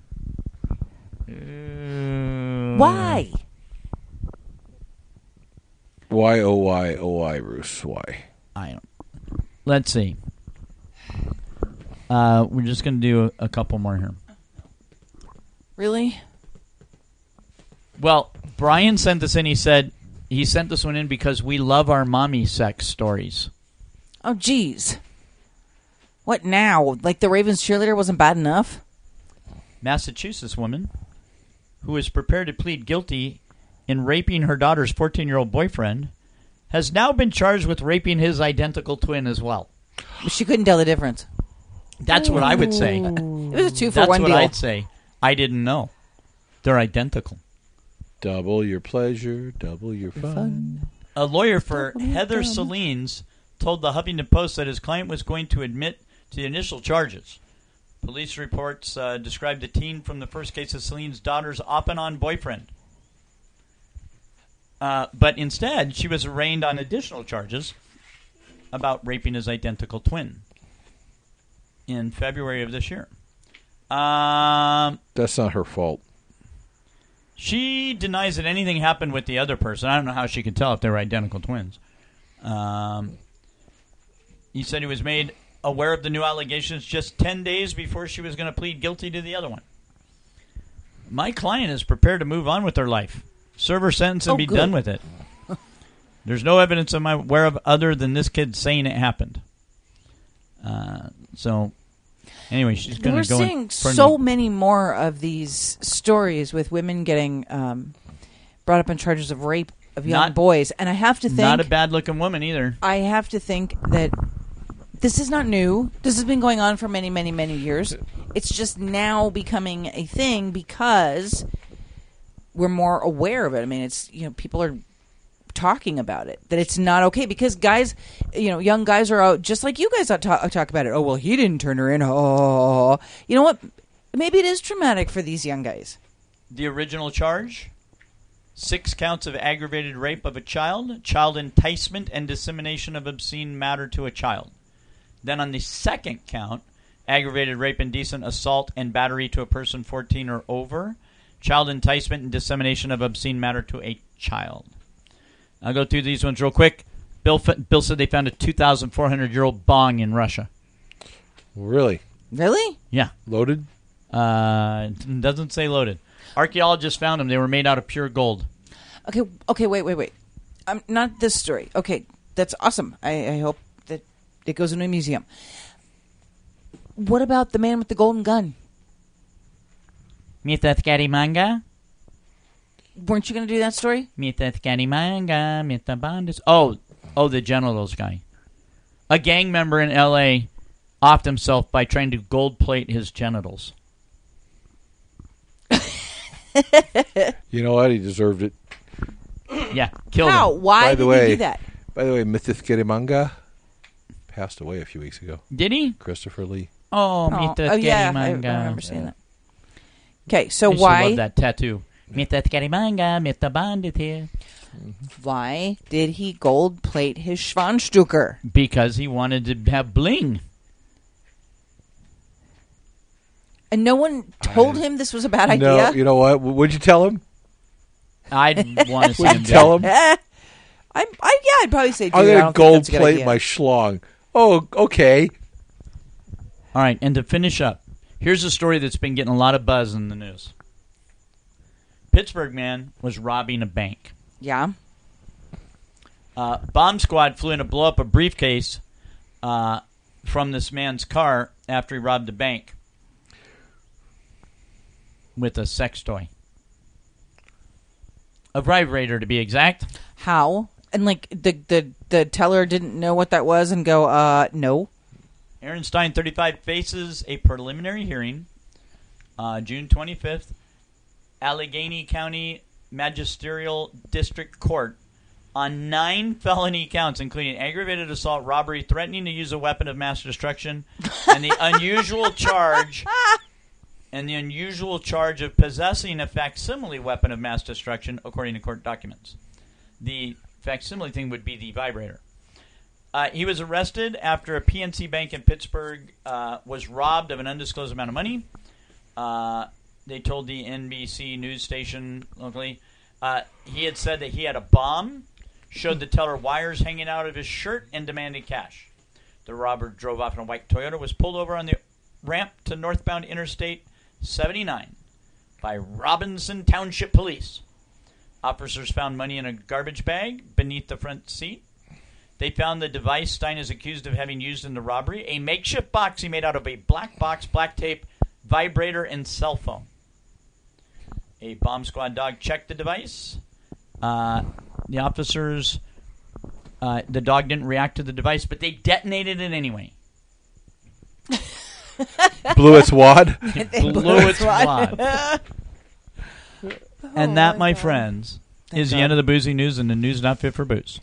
[SPEAKER 4] Why?
[SPEAKER 3] Why, oh, why, Bruce? Why?
[SPEAKER 2] I don't. Let's see. We're just going to do a couple more here.
[SPEAKER 4] Really?
[SPEAKER 2] Well, Brian sent this in. He said he sent this one in because we love our mommy sex stories.
[SPEAKER 4] Oh, geez. What now? Like the Ravens cheerleader wasn't bad enough?
[SPEAKER 2] Massachusetts woman who is prepared to plead guilty in raping her daughter's 14-year-old boyfriend has now been charged with raping his identical twin as well.
[SPEAKER 4] She couldn't tell the difference.
[SPEAKER 2] That's what I would say.
[SPEAKER 4] It was a 2-for-1 deal.
[SPEAKER 2] That's what I'd say. I didn't know. They're identical.
[SPEAKER 3] Double your pleasure, double your fun.
[SPEAKER 2] A lawyer for Heather Salines told the Huffington Post that his client was going to admit to the initial charges. Police reports described the teen from the first case as Celine's daughter's off-and-on boyfriend. But instead, she was arraigned on additional charges about raping his identical twin in February of this year.
[SPEAKER 3] That's not her fault.
[SPEAKER 2] She denies that anything happened with the other person. I don't know how she could tell if they were identical twins. He said he was made aware of the new allegations just 10 days before she was going to plead guilty to the other one. My client is prepared to move on with her life, serve her sentence, and be
[SPEAKER 4] good.
[SPEAKER 2] done with it. There's no evidence I'm aware of other than this kid saying it happened. So, anyway, she's going
[SPEAKER 4] We're
[SPEAKER 2] to go
[SPEAKER 4] seeing
[SPEAKER 2] in front
[SPEAKER 4] so
[SPEAKER 2] of
[SPEAKER 4] many more of these stories with women getting brought up in charges of rape of young
[SPEAKER 2] Not-
[SPEAKER 4] boys. And I have to think...
[SPEAKER 2] not a bad-looking woman either.
[SPEAKER 4] I have to think that this is not new. This has been going on for many, many, many years. It's just now becoming a thing because we're more aware of it. I mean, it's, people are talking about it, that it's not okay because guys, young guys are out just like you guys talk about it. Oh, well, he didn't turn her in. Oh, you know what? Maybe it is traumatic for these young guys.
[SPEAKER 2] The original charge, 6 counts of aggravated rape of a child, child enticement, and dissemination of obscene matter to a child. Then on the second count, aggravated rape, indecent assault, and battery to a person 14 or over, child enticement and dissemination of obscene matter to a child. I'll go through these ones real quick. Bill said they found a 2,400-year-old bong in Russia.
[SPEAKER 3] Really?
[SPEAKER 4] Really?
[SPEAKER 2] Yeah.
[SPEAKER 3] Loaded?
[SPEAKER 2] It doesn't say loaded. Archaeologists found them. They were made out of pure gold.
[SPEAKER 4] Okay, wait. Not this story. Okay, that's awesome. I hope that it goes into a museum. What about the man with the golden gun?
[SPEAKER 2] Mita manga?
[SPEAKER 4] Weren't you going to do that story?
[SPEAKER 2] Mita manga, mita bandis. Oh, the genitals guy. A gang member in L.A. offed himself by trying to gold plate his genitals.
[SPEAKER 3] You know what? He deserved it.
[SPEAKER 2] Yeah, killed
[SPEAKER 4] How?
[SPEAKER 2] him.
[SPEAKER 4] Why
[SPEAKER 3] By
[SPEAKER 4] did
[SPEAKER 3] the
[SPEAKER 4] he
[SPEAKER 3] way-
[SPEAKER 4] do that?
[SPEAKER 3] By the way, Mythith Kirimanga passed away a few weeks ago.
[SPEAKER 2] Did he?
[SPEAKER 3] Christopher Lee.
[SPEAKER 2] Oh, Mita
[SPEAKER 4] yeah, I
[SPEAKER 2] manga.
[SPEAKER 4] remember seeing that. Okay, so
[SPEAKER 2] I used to love
[SPEAKER 4] why
[SPEAKER 2] that tattoo. Mita manga, mita bandit here.
[SPEAKER 4] why did he gold plate his Schwanstucker?
[SPEAKER 2] Because he wanted to have bling.
[SPEAKER 4] And no one told him this was a bad
[SPEAKER 3] No,
[SPEAKER 4] idea?
[SPEAKER 3] you know what? Would you tell him?
[SPEAKER 2] I'd want to see
[SPEAKER 3] Would
[SPEAKER 2] him
[SPEAKER 3] you tell him?
[SPEAKER 4] I'd probably say,
[SPEAKER 3] I'm
[SPEAKER 4] dude, I
[SPEAKER 3] going
[SPEAKER 4] don't
[SPEAKER 3] to
[SPEAKER 4] think
[SPEAKER 3] gold
[SPEAKER 4] that's a good
[SPEAKER 3] plate
[SPEAKER 4] idea.
[SPEAKER 3] my schlong. Oh, okay.
[SPEAKER 2] All right, and to finish up, here's a story that's been getting a lot of buzz in the news. Pittsburgh man was robbing a bank.
[SPEAKER 4] Yeah.
[SPEAKER 2] Bomb squad flew in to blow up a briefcase from this man's car after he robbed a bank with a sex toy. A vibrator, to be exact.
[SPEAKER 4] How? And like the teller didn't know what that was and go, no.
[SPEAKER 2] Aaron Stein, 35, faces a preliminary hearing June 25th, Allegheny County Magisterial District Court on 9 felony counts, including aggravated assault, robbery, threatening to use a weapon of mass destruction, and the unusual charge of possessing a facsimile weapon of mass destruction, according to court documents. The facsimile thing would be the vibrator. He was arrested after a PNC bank in Pittsburgh was robbed of an undisclosed amount of money. They told the NBC news station locally. He had said that he had a bomb, showed the teller wires hanging out of his shirt, and demanded cash. The robber drove off in a white Toyota, was pulled over on the ramp to northbound Interstate 79 by Robinson Township Police. Officers found money in a garbage bag beneath the front seat. They found the device Stein is accused of having used in the robbery, a makeshift box he made out of a black box, black tape, vibrator, and cell phone. A bomb squad dog checked the device. The officers, the dog didn't react to the device, but they detonated it anyway.
[SPEAKER 3] Blew its wad.
[SPEAKER 2] Blew its wad. And that, my friends, is the end of the boozy news and the news not fit for booze.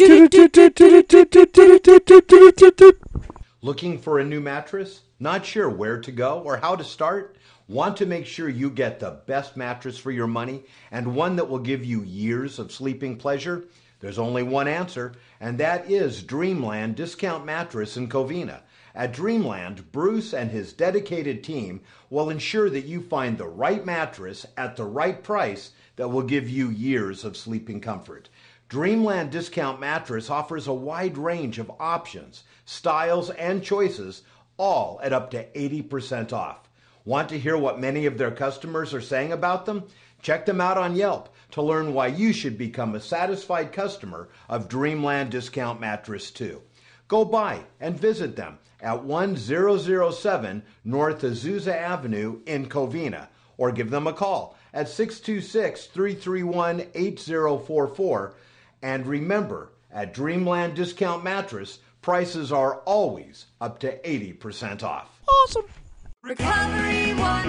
[SPEAKER 5] Looking for a new mattress? Not sure where to go or how to start? Want to make sure you get the best mattress for your money and one that will give you years of sleeping pleasure? There's only one answer, and that is Dreamland Discount Mattress in Covina. At Dreamland, Bruce and his dedicated team will ensure that you find the right mattress at the right price that will give you years of sleeping comfort. Dreamland Discount Mattress offers a wide range of options, styles, and choices, all at up to 80% off. Want to hear what many of their customers are saying about them? Check them out on Yelp to learn why you should become a satisfied customer of Dreamland Discount Mattress too. Go by and visit them at 1007 North Azusa Avenue in Covina, or give them a call at 626-331-8044. And remember, at Dreamland Discount Mattress, prices are always up to 80% off.
[SPEAKER 2] Awesome.
[SPEAKER 6] Recovery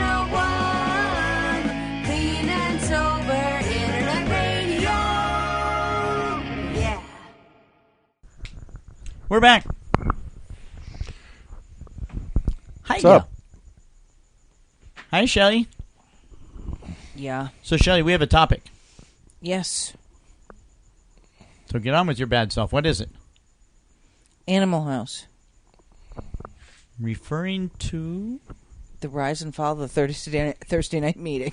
[SPEAKER 6] 101, clean and sober internet radio. Yeah.
[SPEAKER 2] We're back. Hi.
[SPEAKER 3] What's up?
[SPEAKER 2] Hi, Shelly.
[SPEAKER 4] Yeah.
[SPEAKER 2] So, Shelly, we have a topic.
[SPEAKER 4] Yes.
[SPEAKER 2] So get on with your bad self. What is it?
[SPEAKER 4] Animal House.
[SPEAKER 2] Referring to?
[SPEAKER 4] The rise and fall of the Thursday night meeting.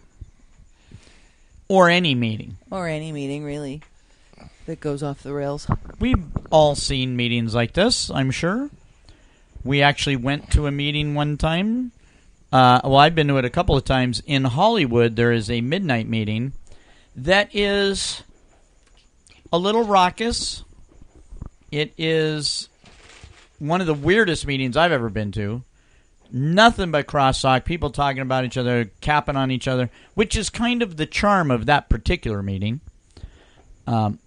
[SPEAKER 2] Or any meeting.
[SPEAKER 4] Or any meeting, really, that goes off the rails.
[SPEAKER 2] We've all seen meetings like this, I'm sure. We actually went to a meeting one time. Well, I've been to it a couple of times. In Hollywood, there is a midnight meeting that is a little raucous. It is one of the weirdest meetings I've ever been to. Nothing but cross-talk, people talking about each other, capping on each other, which is kind of the charm of that particular meeting. But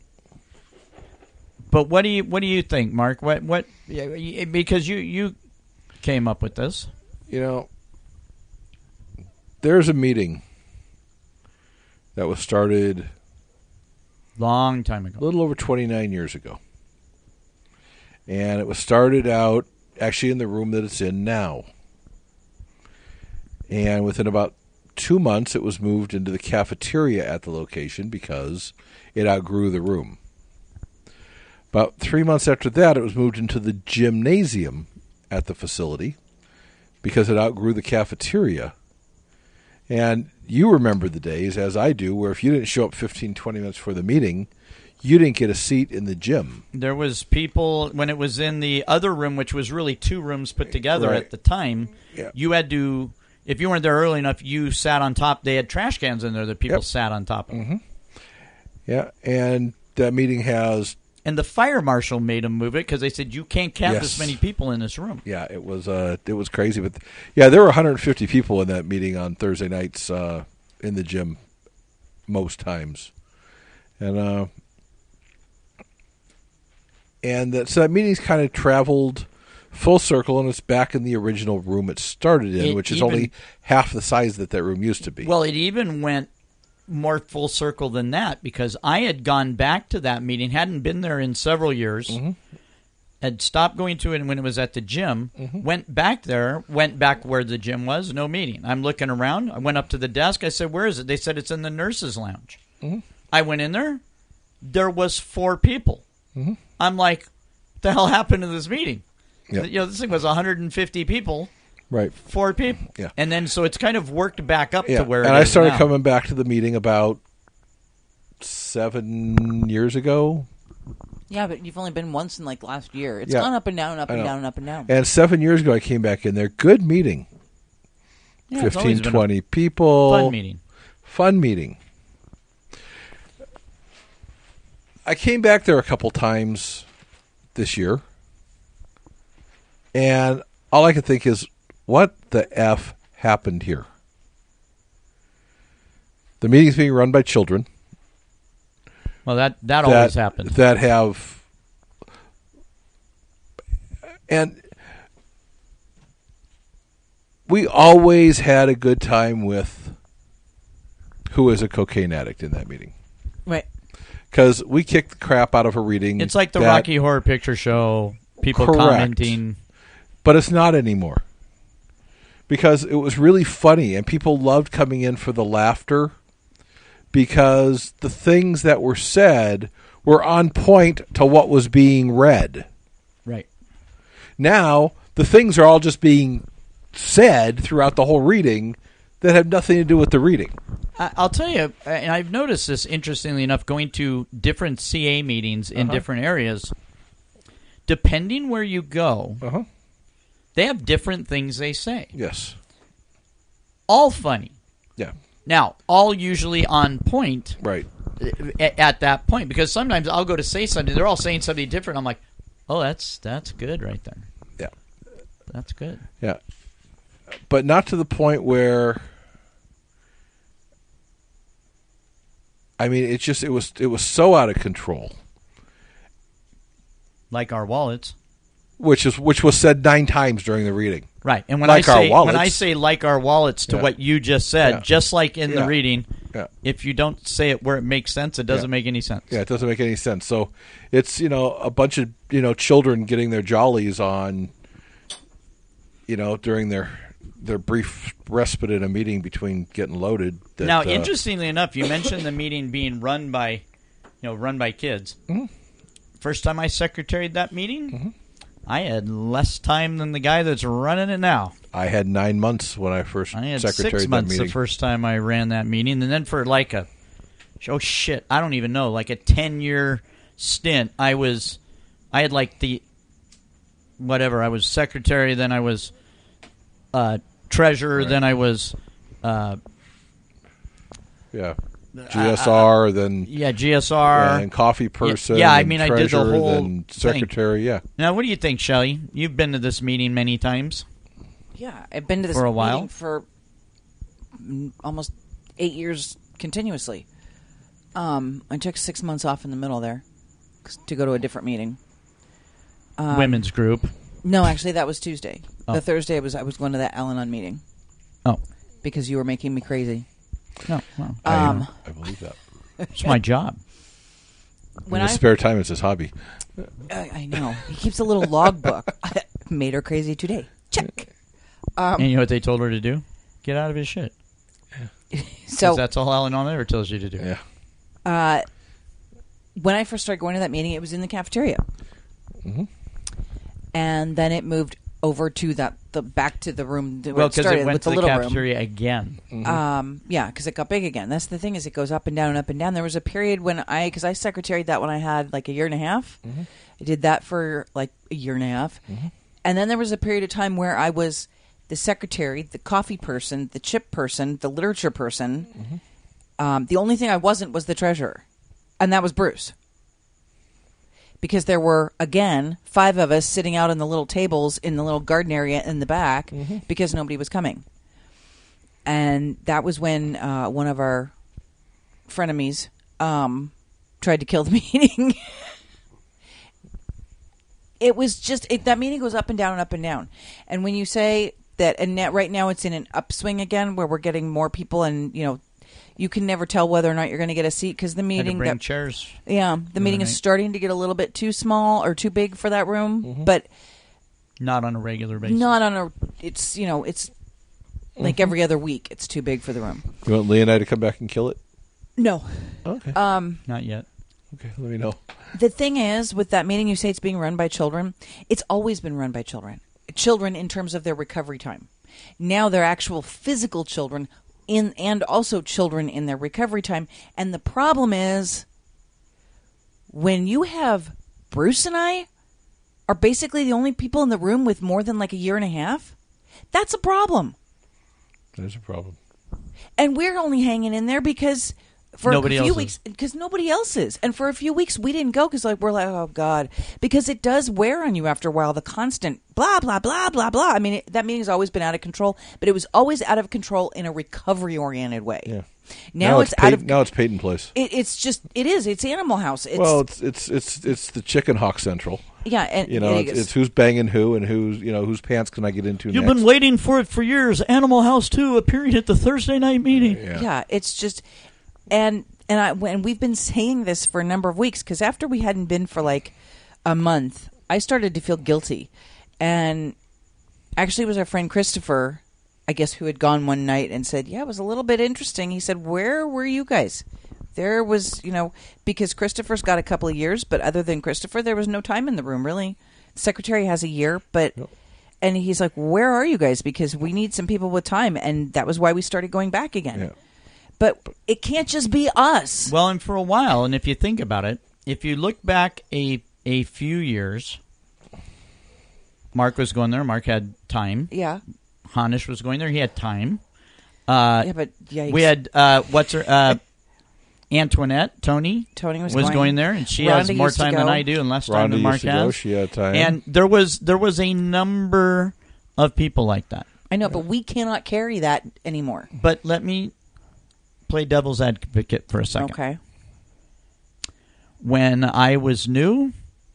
[SPEAKER 2] what do you think, Mark? What? Because you came up with this.
[SPEAKER 3] You know, there's a meeting that was started
[SPEAKER 2] Long time ago.
[SPEAKER 3] a little over 29 years ago. And it was started out actually in the room that it's in now. And within about 2 months, it was moved into the cafeteria at the location because it outgrew the room. About 3 months after that, it was moved into the gymnasium at the facility because it outgrew the cafeteria. And you remember the days, as I do, where if you didn't show up 15, 20 minutes before the meeting, you didn't get a seat in the gym.
[SPEAKER 2] There was people, when it was in the other room, which was really two rooms put together
[SPEAKER 3] Right.
[SPEAKER 2] at the time,
[SPEAKER 3] Yeah.
[SPEAKER 2] you had to, if you weren't there early enough, you sat on top. They had trash cans in there that people
[SPEAKER 3] Yep.
[SPEAKER 2] sat on top of.
[SPEAKER 3] Mm-hmm. Yeah, and that meeting has...
[SPEAKER 2] And the fire marshal made them move it because they said, you can't count this
[SPEAKER 3] Yes.
[SPEAKER 2] many people in this room.
[SPEAKER 3] Yeah, it was crazy, but yeah, there were 150 people in that meeting on Thursday nights in the gym most times, and so that meeting's kind of traveled full circle, and it's back in the original room it started in, which is only half the size that room used to be.
[SPEAKER 2] Well, it even went more full circle than that because I had gone back to that meeting, hadn't been there in several years, had stopped going to it when it was at the gym, went back there, went back where the gym was, no meeting. I'm looking around. I went up to the desk. I said, where is it? They said it's in the nurse's lounge. I went in there. There was 4 people. I'm like, what the hell happened to this meeting?
[SPEAKER 3] Yep.
[SPEAKER 2] You know, this thing was 150 people.
[SPEAKER 3] Right.
[SPEAKER 2] 4 people.
[SPEAKER 3] Yeah.
[SPEAKER 2] And then so it's kind of worked back up
[SPEAKER 3] Yeah.
[SPEAKER 2] to where
[SPEAKER 3] and
[SPEAKER 2] it
[SPEAKER 3] I
[SPEAKER 2] is
[SPEAKER 3] started
[SPEAKER 2] now.
[SPEAKER 3] coming back to the meeting about 7 years ago.
[SPEAKER 4] Yeah, but you've only been once in like last year. It's
[SPEAKER 3] Yeah.
[SPEAKER 4] gone up and down, up
[SPEAKER 3] I
[SPEAKER 4] and
[SPEAKER 3] know.
[SPEAKER 4] down, and up and down.
[SPEAKER 3] And 7 years ago, I came back in there. Good meeting.
[SPEAKER 2] Yeah, it's
[SPEAKER 3] 15,
[SPEAKER 2] always been a
[SPEAKER 3] 20 people.
[SPEAKER 2] fun meeting.
[SPEAKER 3] Fun meeting. I came back there a couple times this year, and all I could think is, what the F happened here? The meeting's being run by children
[SPEAKER 2] Well, that always happens.
[SPEAKER 3] that have, and we always had a good time with who is a cocaine addict in that meeting.
[SPEAKER 4] Right.
[SPEAKER 3] Because we kicked the crap out of a reading.
[SPEAKER 2] It's like the
[SPEAKER 3] that-
[SPEAKER 2] Rocky Horror Picture Show. People
[SPEAKER 3] Correct.
[SPEAKER 2] commenting.
[SPEAKER 3] But it's not anymore. Because it was really funny, and people loved coming in for the laughter, because the things that were said were on point to what was being read.
[SPEAKER 2] Right.
[SPEAKER 3] Now, the things are all just being said throughout the whole reading that have nothing to do with the reading.
[SPEAKER 2] I'll tell you, and I've noticed this, interestingly enough, going to different CA meetings in different areas. Depending where you go,
[SPEAKER 3] Uh-huh.
[SPEAKER 2] they have different things they say.
[SPEAKER 3] Yes.
[SPEAKER 2] All funny.
[SPEAKER 3] Yeah.
[SPEAKER 2] Now, all usually on point
[SPEAKER 3] Right.
[SPEAKER 2] at that point, because sometimes I'll go to say something, they're all saying something different. I'm like, oh, that's good right there.
[SPEAKER 3] Yeah.
[SPEAKER 2] That's good.
[SPEAKER 3] Yeah. But not to the point where, I mean, it was so out of control,
[SPEAKER 2] Like our wallets.
[SPEAKER 3] which was said 9 times during the reading.
[SPEAKER 2] Right. And when
[SPEAKER 3] Like our
[SPEAKER 2] when
[SPEAKER 3] wallets.
[SPEAKER 2] I say like our wallets to
[SPEAKER 3] Yeah.
[SPEAKER 2] what you just said,
[SPEAKER 3] Yeah.
[SPEAKER 2] just like in the
[SPEAKER 3] Yeah.
[SPEAKER 2] reading,
[SPEAKER 3] Yeah.
[SPEAKER 2] if you don't say it where it makes sense, it doesn't
[SPEAKER 3] Yeah.
[SPEAKER 2] make any sense.
[SPEAKER 3] Yeah, it doesn't make any sense. So it's, a bunch of, children getting their jollies on, during their brief respite in a meeting between getting loaded. That,
[SPEAKER 2] Now, interestingly enough, you mentioned the meeting being run by kids.
[SPEAKER 3] Mm-hmm.
[SPEAKER 2] First time I secretaried that meeting, I had less time than the guy that's running it now.
[SPEAKER 3] I had 9 months when I first
[SPEAKER 2] I had
[SPEAKER 3] secretaried
[SPEAKER 2] 6
[SPEAKER 3] that
[SPEAKER 2] months
[SPEAKER 3] meeting.
[SPEAKER 2] the first time I ran that meeting, and then for like I don't even know, like a 10-year stint, I had like I was secretary, then I was treasurer,
[SPEAKER 3] Right.
[SPEAKER 2] then I was
[SPEAKER 3] Yeah. GSR, then
[SPEAKER 2] GSR.
[SPEAKER 3] and coffee person.
[SPEAKER 2] Yeah, I
[SPEAKER 3] and
[SPEAKER 2] mean, I did the
[SPEAKER 3] treasurer,
[SPEAKER 2] whole
[SPEAKER 3] then secretary. Yeah.
[SPEAKER 2] Now, what do you think, Shelley? You've been to this meeting many times.
[SPEAKER 4] Yeah, I've been to this
[SPEAKER 2] For a
[SPEAKER 4] meeting
[SPEAKER 2] while?
[SPEAKER 4] for almost 8 years continuously. I took 6 months off in the middle there to go to a different meeting.
[SPEAKER 2] Women's group.
[SPEAKER 4] No, actually, that was Tuesday.
[SPEAKER 2] Oh.
[SPEAKER 4] The Thursday I was going to that Al-Anon meeting
[SPEAKER 2] Oh,
[SPEAKER 4] because you were making me crazy.
[SPEAKER 2] no, well,
[SPEAKER 4] Um,
[SPEAKER 3] I believe that.
[SPEAKER 2] it's my job.
[SPEAKER 4] when
[SPEAKER 3] In his spare time, it's his hobby.
[SPEAKER 4] I know he keeps a little logbook. Made her crazy today. Check.
[SPEAKER 2] And you know what they told her to do? Get out of his shit. 'Cause
[SPEAKER 4] So
[SPEAKER 2] that's all Al-Anon ever tells you to do.
[SPEAKER 3] Yeah.
[SPEAKER 4] when I first started going to that meeting, it was in the cafeteria, and then it moved over to the back to the room where
[SPEAKER 2] Well,
[SPEAKER 4] it
[SPEAKER 2] because
[SPEAKER 4] started
[SPEAKER 2] it went
[SPEAKER 4] with
[SPEAKER 2] to
[SPEAKER 4] the
[SPEAKER 2] the
[SPEAKER 4] little room.
[SPEAKER 2] cafeteria again.
[SPEAKER 4] Yeah, because it got big again. That's the thing, is it goes up and down and up and down. There was a period when because I secretaried that when I had like a year and a half. I did that for like a year and a half. And then there was a period of time where I was the secretary, the coffee person, the chip person, the literature person. The only thing I wasn't was the treasurer. And that was Bruce. Because there were, again, 5 of us sitting out on the little tables in the little garden area in the back because nobody was coming. And that was when one of our frenemies tried to kill the meeting. It was just, that meeting goes up and down and up and down. And when you say that, and right now it's in an upswing again where we're getting more people and, you can never tell whether or not you're going to get a seat because the
[SPEAKER 2] Had to
[SPEAKER 4] meeting
[SPEAKER 2] bring chairs.
[SPEAKER 4] yeah, the meeting is
[SPEAKER 2] night.
[SPEAKER 4] starting to get a little bit too small or too big for that room, but
[SPEAKER 2] Not on a regular basis.
[SPEAKER 4] not on a. It's it's like every other week. It's too big for the room.
[SPEAKER 3] You want Lee and I to come back and kill it?
[SPEAKER 4] No,
[SPEAKER 3] Okay.
[SPEAKER 2] Not yet.
[SPEAKER 3] Okay, let me know.
[SPEAKER 4] the thing is with that meeting, you say it's being run by children. It's always been run by children. Children in terms of their recovery time. Now they're actual physical children and also children in their recovery time. And the problem is when you have Bruce and I are basically the only people in the room with more than like a year and a half, that's a problem.
[SPEAKER 3] There's a problem.
[SPEAKER 4] And we're only hanging in there because for
[SPEAKER 2] Nobody
[SPEAKER 4] a few
[SPEAKER 2] else
[SPEAKER 4] weeks,
[SPEAKER 2] is.
[SPEAKER 4] because nobody else is. And for a few weeks, we didn't go because we're like, oh God, because it does wear on you after a while. The constant blah blah blah blah blah. I mean, that meeting's always been out of control, but it was always out of control in a recovery oriented way.
[SPEAKER 3] Yeah.
[SPEAKER 4] Now it's out of.
[SPEAKER 3] Now it's Peyton Place.
[SPEAKER 4] It's Animal House.
[SPEAKER 3] It's the Chicken Hawk Central.
[SPEAKER 4] Yeah, and
[SPEAKER 3] It's who's banging who and whose pants can I get into
[SPEAKER 2] You've
[SPEAKER 3] next.
[SPEAKER 2] been waiting for it for years. Animal House 2 appearing at the Thursday night meeting.
[SPEAKER 4] Yeah, it's just, and we've been saying this for a number of weeks because after we hadn't been for like a month, I started to feel guilty, and actually it was our friend Christopher, I guess, who had gone one night and said, yeah, it was a little bit interesting. He said, where were you guys? There was, because Christopher's got a couple of years, but other than Christopher, there was no time in the room, really. The secretary has a year, but, and he's like, where are you guys? Because we need some people with time. And that was why we started going back again.
[SPEAKER 3] Yeah.
[SPEAKER 4] But it can't just be us.
[SPEAKER 2] Well, and for a while, and if you think about it, if you look back a few years, Mark was going there. Mark had time.
[SPEAKER 4] Yeah.
[SPEAKER 2] Hanish was going there. He had time.
[SPEAKER 4] But yikes.
[SPEAKER 2] We had, Antoinette, Tony
[SPEAKER 4] was
[SPEAKER 2] going there, and she
[SPEAKER 4] Rhonda
[SPEAKER 2] has more
[SPEAKER 4] used to
[SPEAKER 2] time than
[SPEAKER 4] go.
[SPEAKER 2] I do and less time
[SPEAKER 3] Rhonda
[SPEAKER 2] than Mark
[SPEAKER 3] used to go.
[SPEAKER 2] has.
[SPEAKER 3] She had time.
[SPEAKER 2] And there was a number of people like that.
[SPEAKER 4] I know, but we cannot carry that anymore.
[SPEAKER 2] But let me play devil's advocate for a second.
[SPEAKER 4] Okay.
[SPEAKER 2] When I was new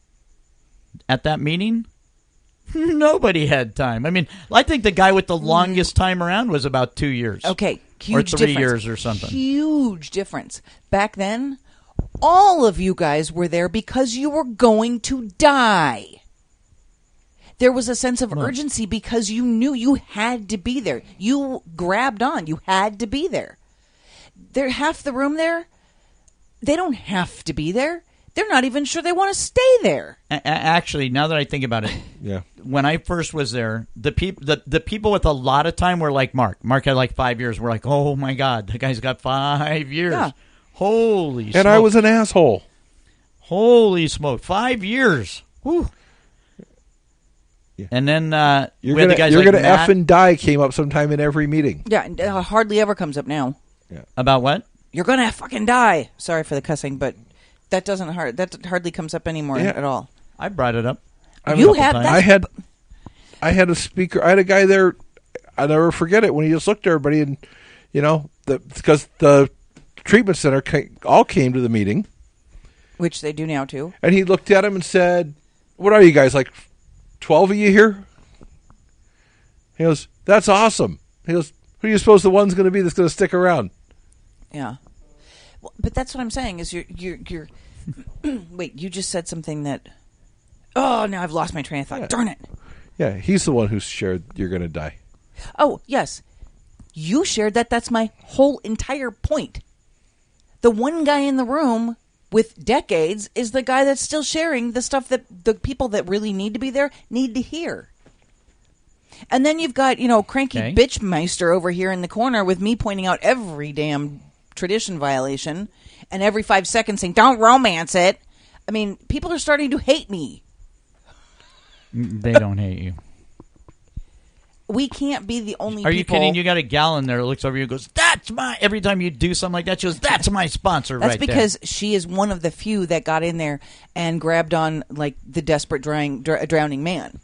[SPEAKER 2] at that meeting, nobody had time. I mean, I think the guy with the longest time around was about 2 years.
[SPEAKER 4] Okay. Huge
[SPEAKER 2] or 3
[SPEAKER 4] difference.
[SPEAKER 2] years or something.
[SPEAKER 4] Huge difference. Back then, all of you guys were there because you were going to die. There was a sense of urgency because you knew you had to be there. You grabbed on. You had to be there. Half the room there, they don't have to be there. They're not even sure they want to stay there.
[SPEAKER 2] Actually, now that I think about it,
[SPEAKER 3] Yeah.
[SPEAKER 2] when I first was there, the people with a lot of time were like Mark. Mark had like 5 years. We're like, oh my God, that guy's got 5 years.
[SPEAKER 4] Yeah.
[SPEAKER 2] Holy
[SPEAKER 3] And
[SPEAKER 2] smoke.
[SPEAKER 3] I was an asshole.
[SPEAKER 2] Holy smoke. 5 years. Whew.
[SPEAKER 3] Yeah.
[SPEAKER 2] And then
[SPEAKER 3] You're
[SPEAKER 2] we had
[SPEAKER 3] gonna
[SPEAKER 2] the guys
[SPEAKER 3] you're
[SPEAKER 2] like
[SPEAKER 3] gonna
[SPEAKER 2] Matt.
[SPEAKER 3] F and die came up sometime in every meeting.
[SPEAKER 4] Yeah, and, hardly ever comes up now.
[SPEAKER 2] About what?
[SPEAKER 4] You're going to fucking die. Sorry for the cussing, but that hardly comes up anymore
[SPEAKER 3] Yeah.
[SPEAKER 4] at all.
[SPEAKER 2] I brought it up.
[SPEAKER 4] You have
[SPEAKER 2] times.
[SPEAKER 4] that.
[SPEAKER 3] I had a speaker. I had a guy there. I'll never forget it when he just looked at everybody and because the treatment center all came to the meeting,
[SPEAKER 4] Which they do now, too.
[SPEAKER 3] and he looked at him and said, "What are you guys, like 12 of you here?" He goes, "That's awesome." He goes, "Who do you suppose the one's going to be that's going to stick around?"
[SPEAKER 4] Yeah. Well, but that's what I'm saying is you're wait, you just said something that, oh, now I've lost my train of thought.
[SPEAKER 3] Yeah.
[SPEAKER 4] Darn it.
[SPEAKER 3] Yeah, he's the one who shared you're going to die.
[SPEAKER 4] Oh, yes. You shared that. That's my whole entire point. The one guy in the room with decades is the guy that's still sharing the stuff that the people that really need to be there need to hear. And then you've got, cranky
[SPEAKER 2] Okay.
[SPEAKER 4] bitchmeister over here in the corner with me pointing out every damn tradition violation and every 5 seconds saying, don't romance it. I mean, people are starting to hate me.
[SPEAKER 2] They don't hate you.
[SPEAKER 4] We can't be the only
[SPEAKER 2] Are you
[SPEAKER 4] people.
[SPEAKER 2] kidding? You got a gal in there that looks over you and goes, that's my... Every time you do something like that, she goes, that's my sponsor
[SPEAKER 4] That's
[SPEAKER 2] right
[SPEAKER 4] because she is one of the few that got in there and grabbed on like the desperate drowning man.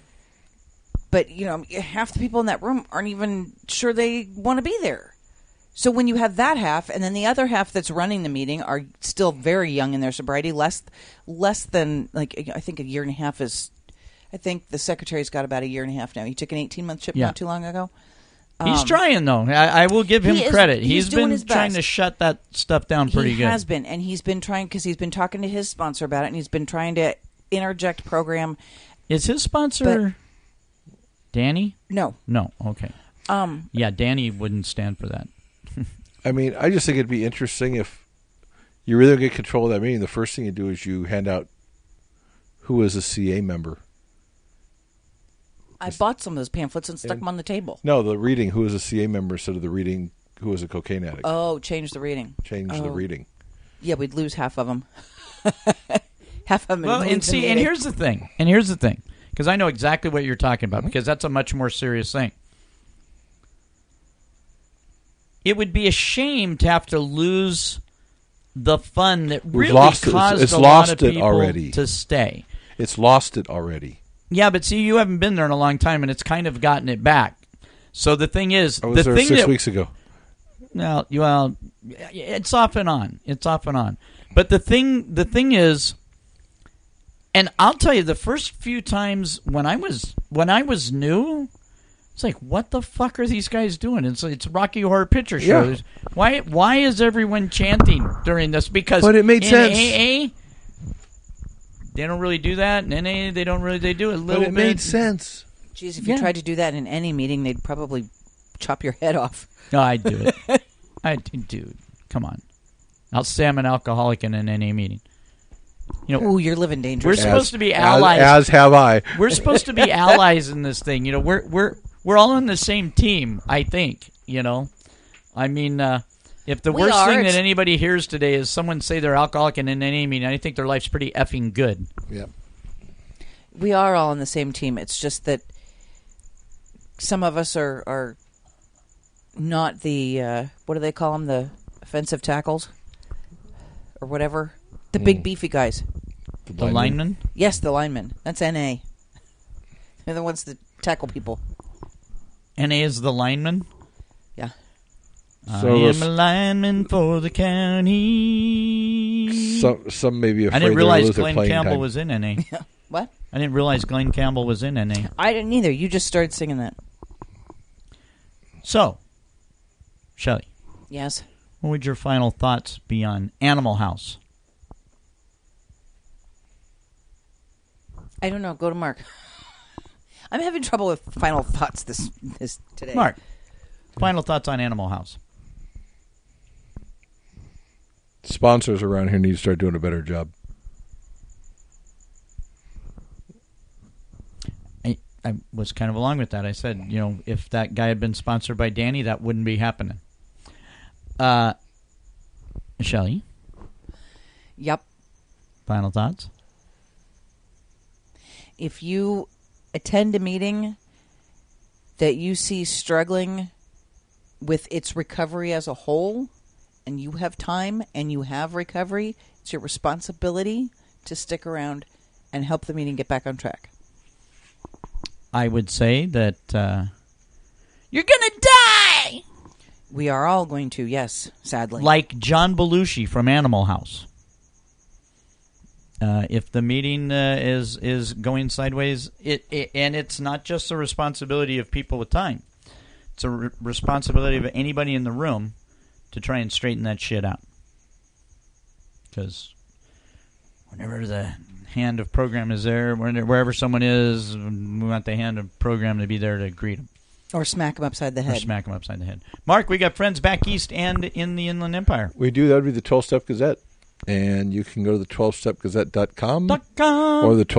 [SPEAKER 4] But, half the people in that room aren't even sure they want to be there. So when you have that half, and then the other half that's running the meeting are still very young in their sobriety, less than, like, I think a year and a half is... I think the secretary's got about a year and a half now. He took an 18-month chip
[SPEAKER 2] Yeah.
[SPEAKER 4] not too long ago.
[SPEAKER 2] there. He's trying, though. I will give him
[SPEAKER 4] He is-
[SPEAKER 2] credit.
[SPEAKER 4] he's doing
[SPEAKER 2] been
[SPEAKER 4] his
[SPEAKER 2] trying
[SPEAKER 4] best.
[SPEAKER 2] to shut that stuff down pretty
[SPEAKER 4] He
[SPEAKER 2] good.
[SPEAKER 4] has been, and he's been trying, because he's been talking to his sponsor about it, and he's been trying to interject program.
[SPEAKER 2] Is his sponsor Danny?
[SPEAKER 4] No.
[SPEAKER 2] No. Okay. Yeah, Danny wouldn't stand for that.
[SPEAKER 3] I mean, I just think it'd be interesting if you really get control of that meeting. The first thing you do is you hand out who is a CA member.
[SPEAKER 4] I bought some of those pamphlets and stuck them on the table.
[SPEAKER 3] No, the reading who is a CA member instead of the reading who is a cocaine addict.
[SPEAKER 4] Oh, change the reading.
[SPEAKER 3] Change the reading.
[SPEAKER 4] Yeah, we'd lose half of them. half of them.
[SPEAKER 2] Well,
[SPEAKER 4] leave
[SPEAKER 2] and
[SPEAKER 4] the
[SPEAKER 2] see, and
[SPEAKER 4] meeting.
[SPEAKER 2] here's the thing, because I know exactly what you're talking about, because that's a much more serious thing. It would be a shame to have to lose the fun that
[SPEAKER 3] We've
[SPEAKER 2] really
[SPEAKER 3] lost it.
[SPEAKER 2] caused
[SPEAKER 3] It's
[SPEAKER 2] a
[SPEAKER 3] lost
[SPEAKER 2] lot of
[SPEAKER 3] it
[SPEAKER 2] people
[SPEAKER 3] already.
[SPEAKER 2] to stay.
[SPEAKER 3] It's lost it already.
[SPEAKER 2] Yeah, but see, you haven't been there in a long time, and it's kind of gotten it back. So the thing is,
[SPEAKER 3] I was there 6 weeks ago.
[SPEAKER 2] well, it's off and on. It's off and on. But the thing is, and I'll tell you, the first few times when I was new, it's like, what the fuck are these guys doing? It's Rocky Horror Picture Show.
[SPEAKER 3] Yeah.
[SPEAKER 2] Why is everyone chanting during this? Because
[SPEAKER 3] But it made
[SPEAKER 2] in
[SPEAKER 3] sense.
[SPEAKER 2] AA, they don't really do that. In NA, they do a little
[SPEAKER 3] But
[SPEAKER 2] bit.
[SPEAKER 3] it made sense.
[SPEAKER 4] Jeez, if you tried to do that in any meeting, they'd probably chop your head off.
[SPEAKER 2] No, I'd do it. Dude, come on. I'll say I'm an alcoholic in an NA meeting. You know,
[SPEAKER 4] Ooh, you're living
[SPEAKER 2] we're
[SPEAKER 4] dangerous.
[SPEAKER 2] supposed to be allies.
[SPEAKER 3] As have I.
[SPEAKER 2] We're supposed to be allies in this thing. You know, we're all on the same team, I think, you know. I mean, if the
[SPEAKER 4] We
[SPEAKER 2] worst
[SPEAKER 4] are.
[SPEAKER 2] thing that
[SPEAKER 4] It's-
[SPEAKER 2] anybody hears today is someone say they're alcoholic in an NA meeting, I think their life's pretty effing good.
[SPEAKER 3] Yep.
[SPEAKER 4] We are all on the same team. It's just that some of us are not the what do they call them? The offensive tackles or whatever. The big beefy guys.
[SPEAKER 2] The lineman?
[SPEAKER 4] Yes, the linemen. That's NA. They're the ones that tackle people.
[SPEAKER 2] NA is the lineman?
[SPEAKER 4] Yeah.
[SPEAKER 3] So
[SPEAKER 2] I am a lineman for the county.
[SPEAKER 3] Some may be afraid
[SPEAKER 2] I didn't
[SPEAKER 3] they'll
[SPEAKER 2] realize
[SPEAKER 3] lose their
[SPEAKER 2] Glenn
[SPEAKER 3] playing
[SPEAKER 2] Campbell
[SPEAKER 3] time.
[SPEAKER 2] was in NA.
[SPEAKER 4] What?
[SPEAKER 2] I didn't realize Glenn Campbell was in NA.
[SPEAKER 4] I didn't either. You just started singing that.
[SPEAKER 2] So, Shelley,
[SPEAKER 4] Yes.
[SPEAKER 2] what would your final thoughts be on Animal House?
[SPEAKER 4] I don't know. Go to Mark. I'm having trouble with final thoughts this today.
[SPEAKER 2] Mark, final thoughts on Animal House.
[SPEAKER 3] Sponsors around here need to start doing a better job.
[SPEAKER 2] I was kind of along with that. I said, you know, if that guy had been sponsored by Danny, that wouldn't be happening. Shelley,
[SPEAKER 4] Yep.
[SPEAKER 2] final thoughts?
[SPEAKER 4] If you attend a meeting that you see struggling with its recovery as a whole, and you have time and you have recovery, it's your responsibility to stick around and help the meeting get back on track.
[SPEAKER 2] I would say that you're going to die!
[SPEAKER 4] We are all going to, yes, sadly.
[SPEAKER 2] Like John Belushi from Animal House. If the meeting is going sideways, and it's not just the responsibility of people with time. It's a responsibility of anybody in the room to try and straighten that shit out. Because whenever the hand of program is there, wherever someone is, we want the hand of program to be there to greet them.
[SPEAKER 4] Or smack them upside the
[SPEAKER 2] Or
[SPEAKER 4] head.
[SPEAKER 2] smack them upside the head. Mark, we got friends back east and in the Inland Empire.
[SPEAKER 3] We do. That would be the 12-Step Gazette. And you can go to the 12stepgazette.com or the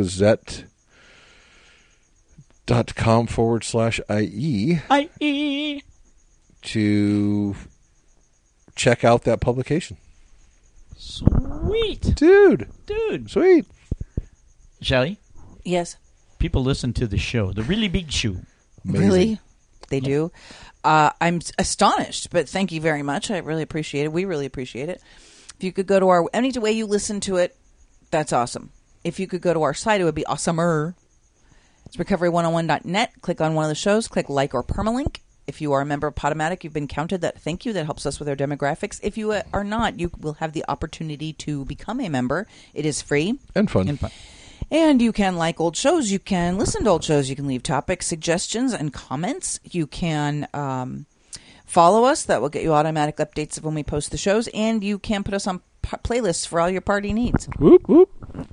[SPEAKER 3] 12stepgazette.com/IE
[SPEAKER 2] IE.
[SPEAKER 3] to check out that publication.
[SPEAKER 2] Sweet.
[SPEAKER 3] Dude, sweet.
[SPEAKER 2] Shelley,
[SPEAKER 4] Yes.
[SPEAKER 2] people listen to the show, the really big show.
[SPEAKER 3] Amazing.
[SPEAKER 4] Really? They do? I'm astonished, but thank you very much. I really appreciate it. We really appreciate it. If you could go to any way you listen to it, that's awesome. If you could go to our site, it would be awesomer. It's recovery101.net. Click on one of the shows. Click like or permalink. If you are a member of Podomatic, you've been counted. Thank you. That helps us with our demographics. If you are not, you will have the opportunity to become a member. It is free.
[SPEAKER 3] And fun.
[SPEAKER 4] And you can like old shows. You can listen to old shows. You can leave topics, suggestions, and comments. You can follow us. That will get you automatic updates of when we post the shows. And you can put us on playlists for all your party needs.
[SPEAKER 3] Whoop, whoop.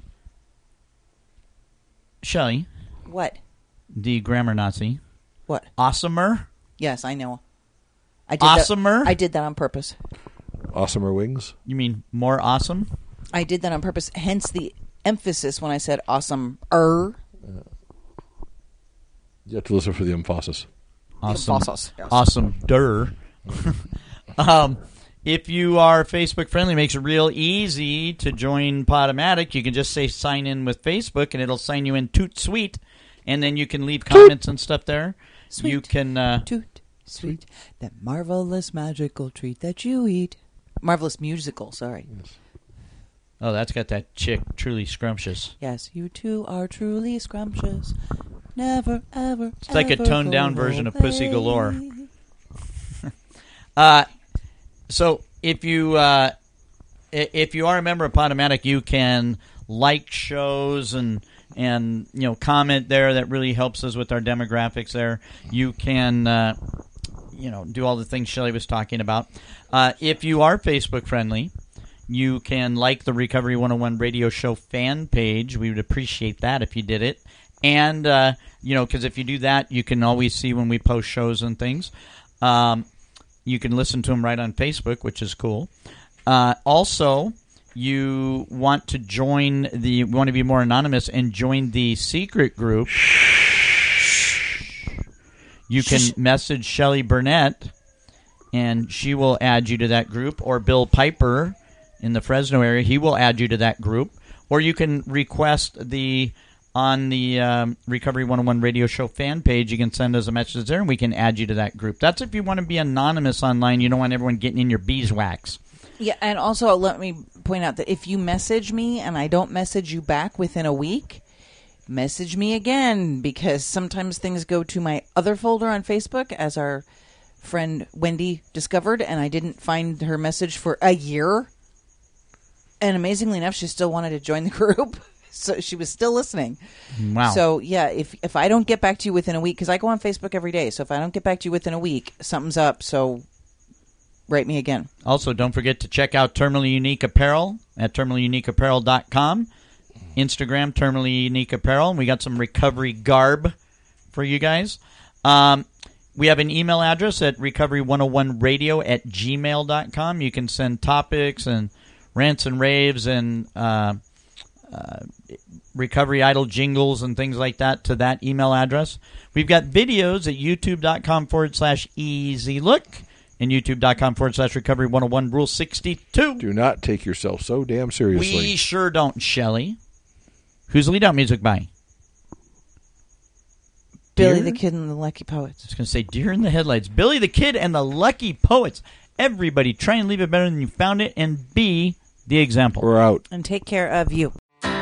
[SPEAKER 2] Shelley,
[SPEAKER 4] What?
[SPEAKER 2] the grammar Nazi.
[SPEAKER 4] What?
[SPEAKER 2] Awesomer?
[SPEAKER 4] Yes, I know. I did
[SPEAKER 2] Awesomer?
[SPEAKER 4] That, I did that on purpose.
[SPEAKER 3] Awesomer wings.
[SPEAKER 2] You mean more awesome?
[SPEAKER 4] I did that on purpose. Hence the emphasis when I said awesome.
[SPEAKER 3] You have to listen for the emphasis.
[SPEAKER 2] Awesome.
[SPEAKER 4] Emphasis, yes.
[SPEAKER 2] Awesome. if you are Facebook friendly, it makes it real easy to join Podomatic. You can just say sign in with Facebook, and it'll sign you in toot sweet, and then you can leave comments and stuff there.
[SPEAKER 4] Sweet.
[SPEAKER 2] You can
[SPEAKER 4] Toot, sweet, that marvelous magical treat that you eat. Marvelous musical, sorry.
[SPEAKER 2] Oh, that's got that chick, truly scrumptious.
[SPEAKER 4] Yes, you two are truly scrumptious. Never, ever,
[SPEAKER 2] It's like a
[SPEAKER 4] ever
[SPEAKER 2] toned-down
[SPEAKER 4] go
[SPEAKER 2] version of
[SPEAKER 4] away.
[SPEAKER 2] Pussy Galore. So if you are a member of Podomatic, you can like shows and comment there. That really helps us with our demographics there. You can do all the things Shelley was talking about. If you are Facebook friendly, you can like the Recovery 101 Radio Show fan page. We would appreciate that if you did it. And, because if you do that, you can always see when we post shows and things. You can listen to them right on Facebook, which is cool. Also, you want to be more anonymous and join the secret group. You can message Shelley Burnett, and she will add you to that group, or Bill Piper in the Fresno area, he will add you to that group. Or you can request on the Recovery 101 Radio Show fan page, you can send us a message there, and we can add you to that group. That's if you want to be anonymous online. You don't want everyone getting in your beeswax.
[SPEAKER 4] Yeah, and also let me point out that if you message me and I don't message you back within a week, message me again, because sometimes things go to my other folder on Facebook, as our friend Wendy discovered, and I didn't find her message for a year. And amazingly enough, she still wanted to join the group. So she was still listening.
[SPEAKER 2] Wow.
[SPEAKER 4] So, yeah, if I don't get back to you within a week, because I go on Facebook every day, so if I don't get back to you within a week, something's up, so write me again.
[SPEAKER 2] Also, don't forget to check out Terminally Unique Apparel at terminallyuniqueapparel.com. Instagram, Terminally Unique Apparel. And we got some recovery garb for you guys. We have an email address at recovery101radio@gmail.com. You can send topics and rants and raves and recovery idol jingles and things like that to that email address. We've got videos at youtube.com/easylook and youtube.com/recovery101 rule 62.
[SPEAKER 3] Do not take yourself so damn seriously.
[SPEAKER 2] We sure don't, Shelley. Who's the lead out music by?
[SPEAKER 4] Billy
[SPEAKER 2] Deer?
[SPEAKER 4] the Kid and the Lucky Poets.
[SPEAKER 2] I was going to say Deer in the Headlights. Billy the Kid and the Lucky Poets. Everybody, try and leave it better than you found it, and be the example.
[SPEAKER 3] We're out.
[SPEAKER 4] And take care of you.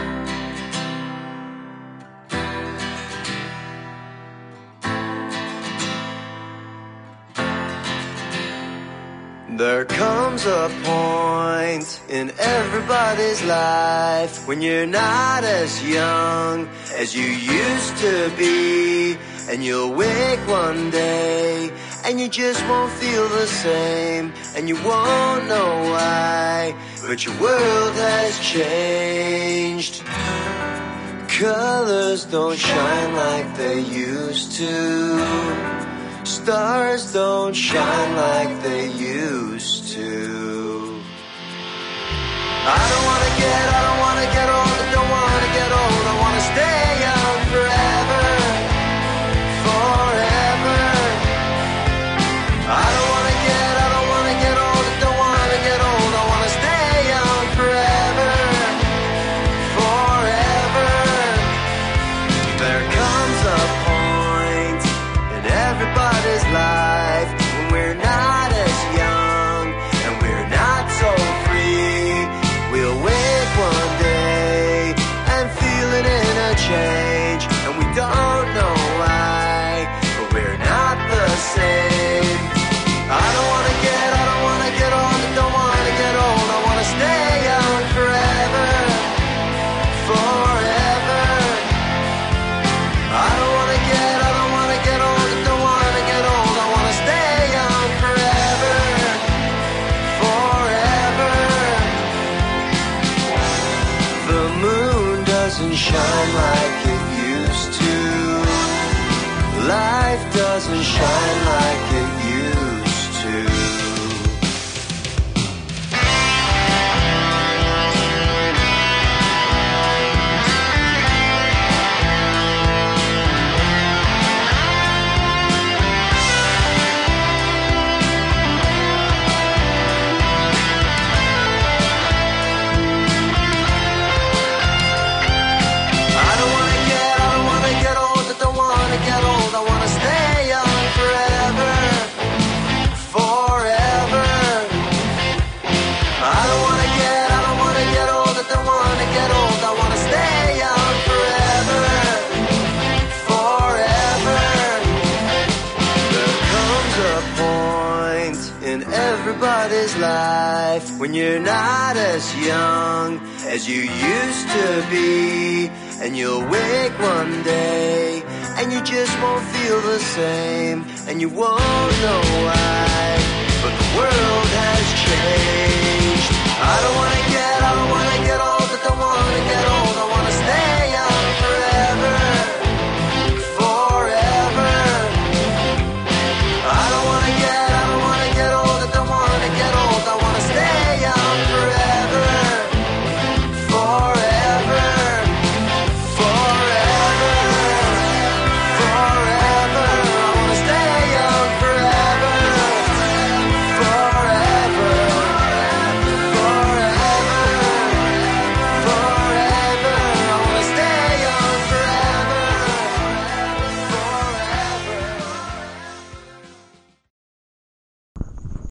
[SPEAKER 7] There comes a point in everybody's life when you're not as young as you used to be, and you'll wake one day and you just won't feel the same, and you won't know why, but your world has changed. Colors don't shine like they used to. Stars don't shine like they used to. I don't wanna get old, I don't wanna get old, I wanna stay young forever, forever. I don't wanna get old, I don't wanna get old, I wanna stay young forever, forever. There comes a point in everybody's life when we're not as young and we're not so free. We'll wake one day and feel it in a change, and we don't know why, but we're not the same. I don't wanna get old, I don't wanna get old, I wanna stay young forever, forever. I don't wanna get old, I don't wanna get old, I wanna stay young forever, forever. The moon doesn't shine like it used to. Life doesn't shine like it used to. life when you're not as young as you used to be. And you'll wake one day and you just won't feel the same, and you won't know why, but the world has changed. I don't wanna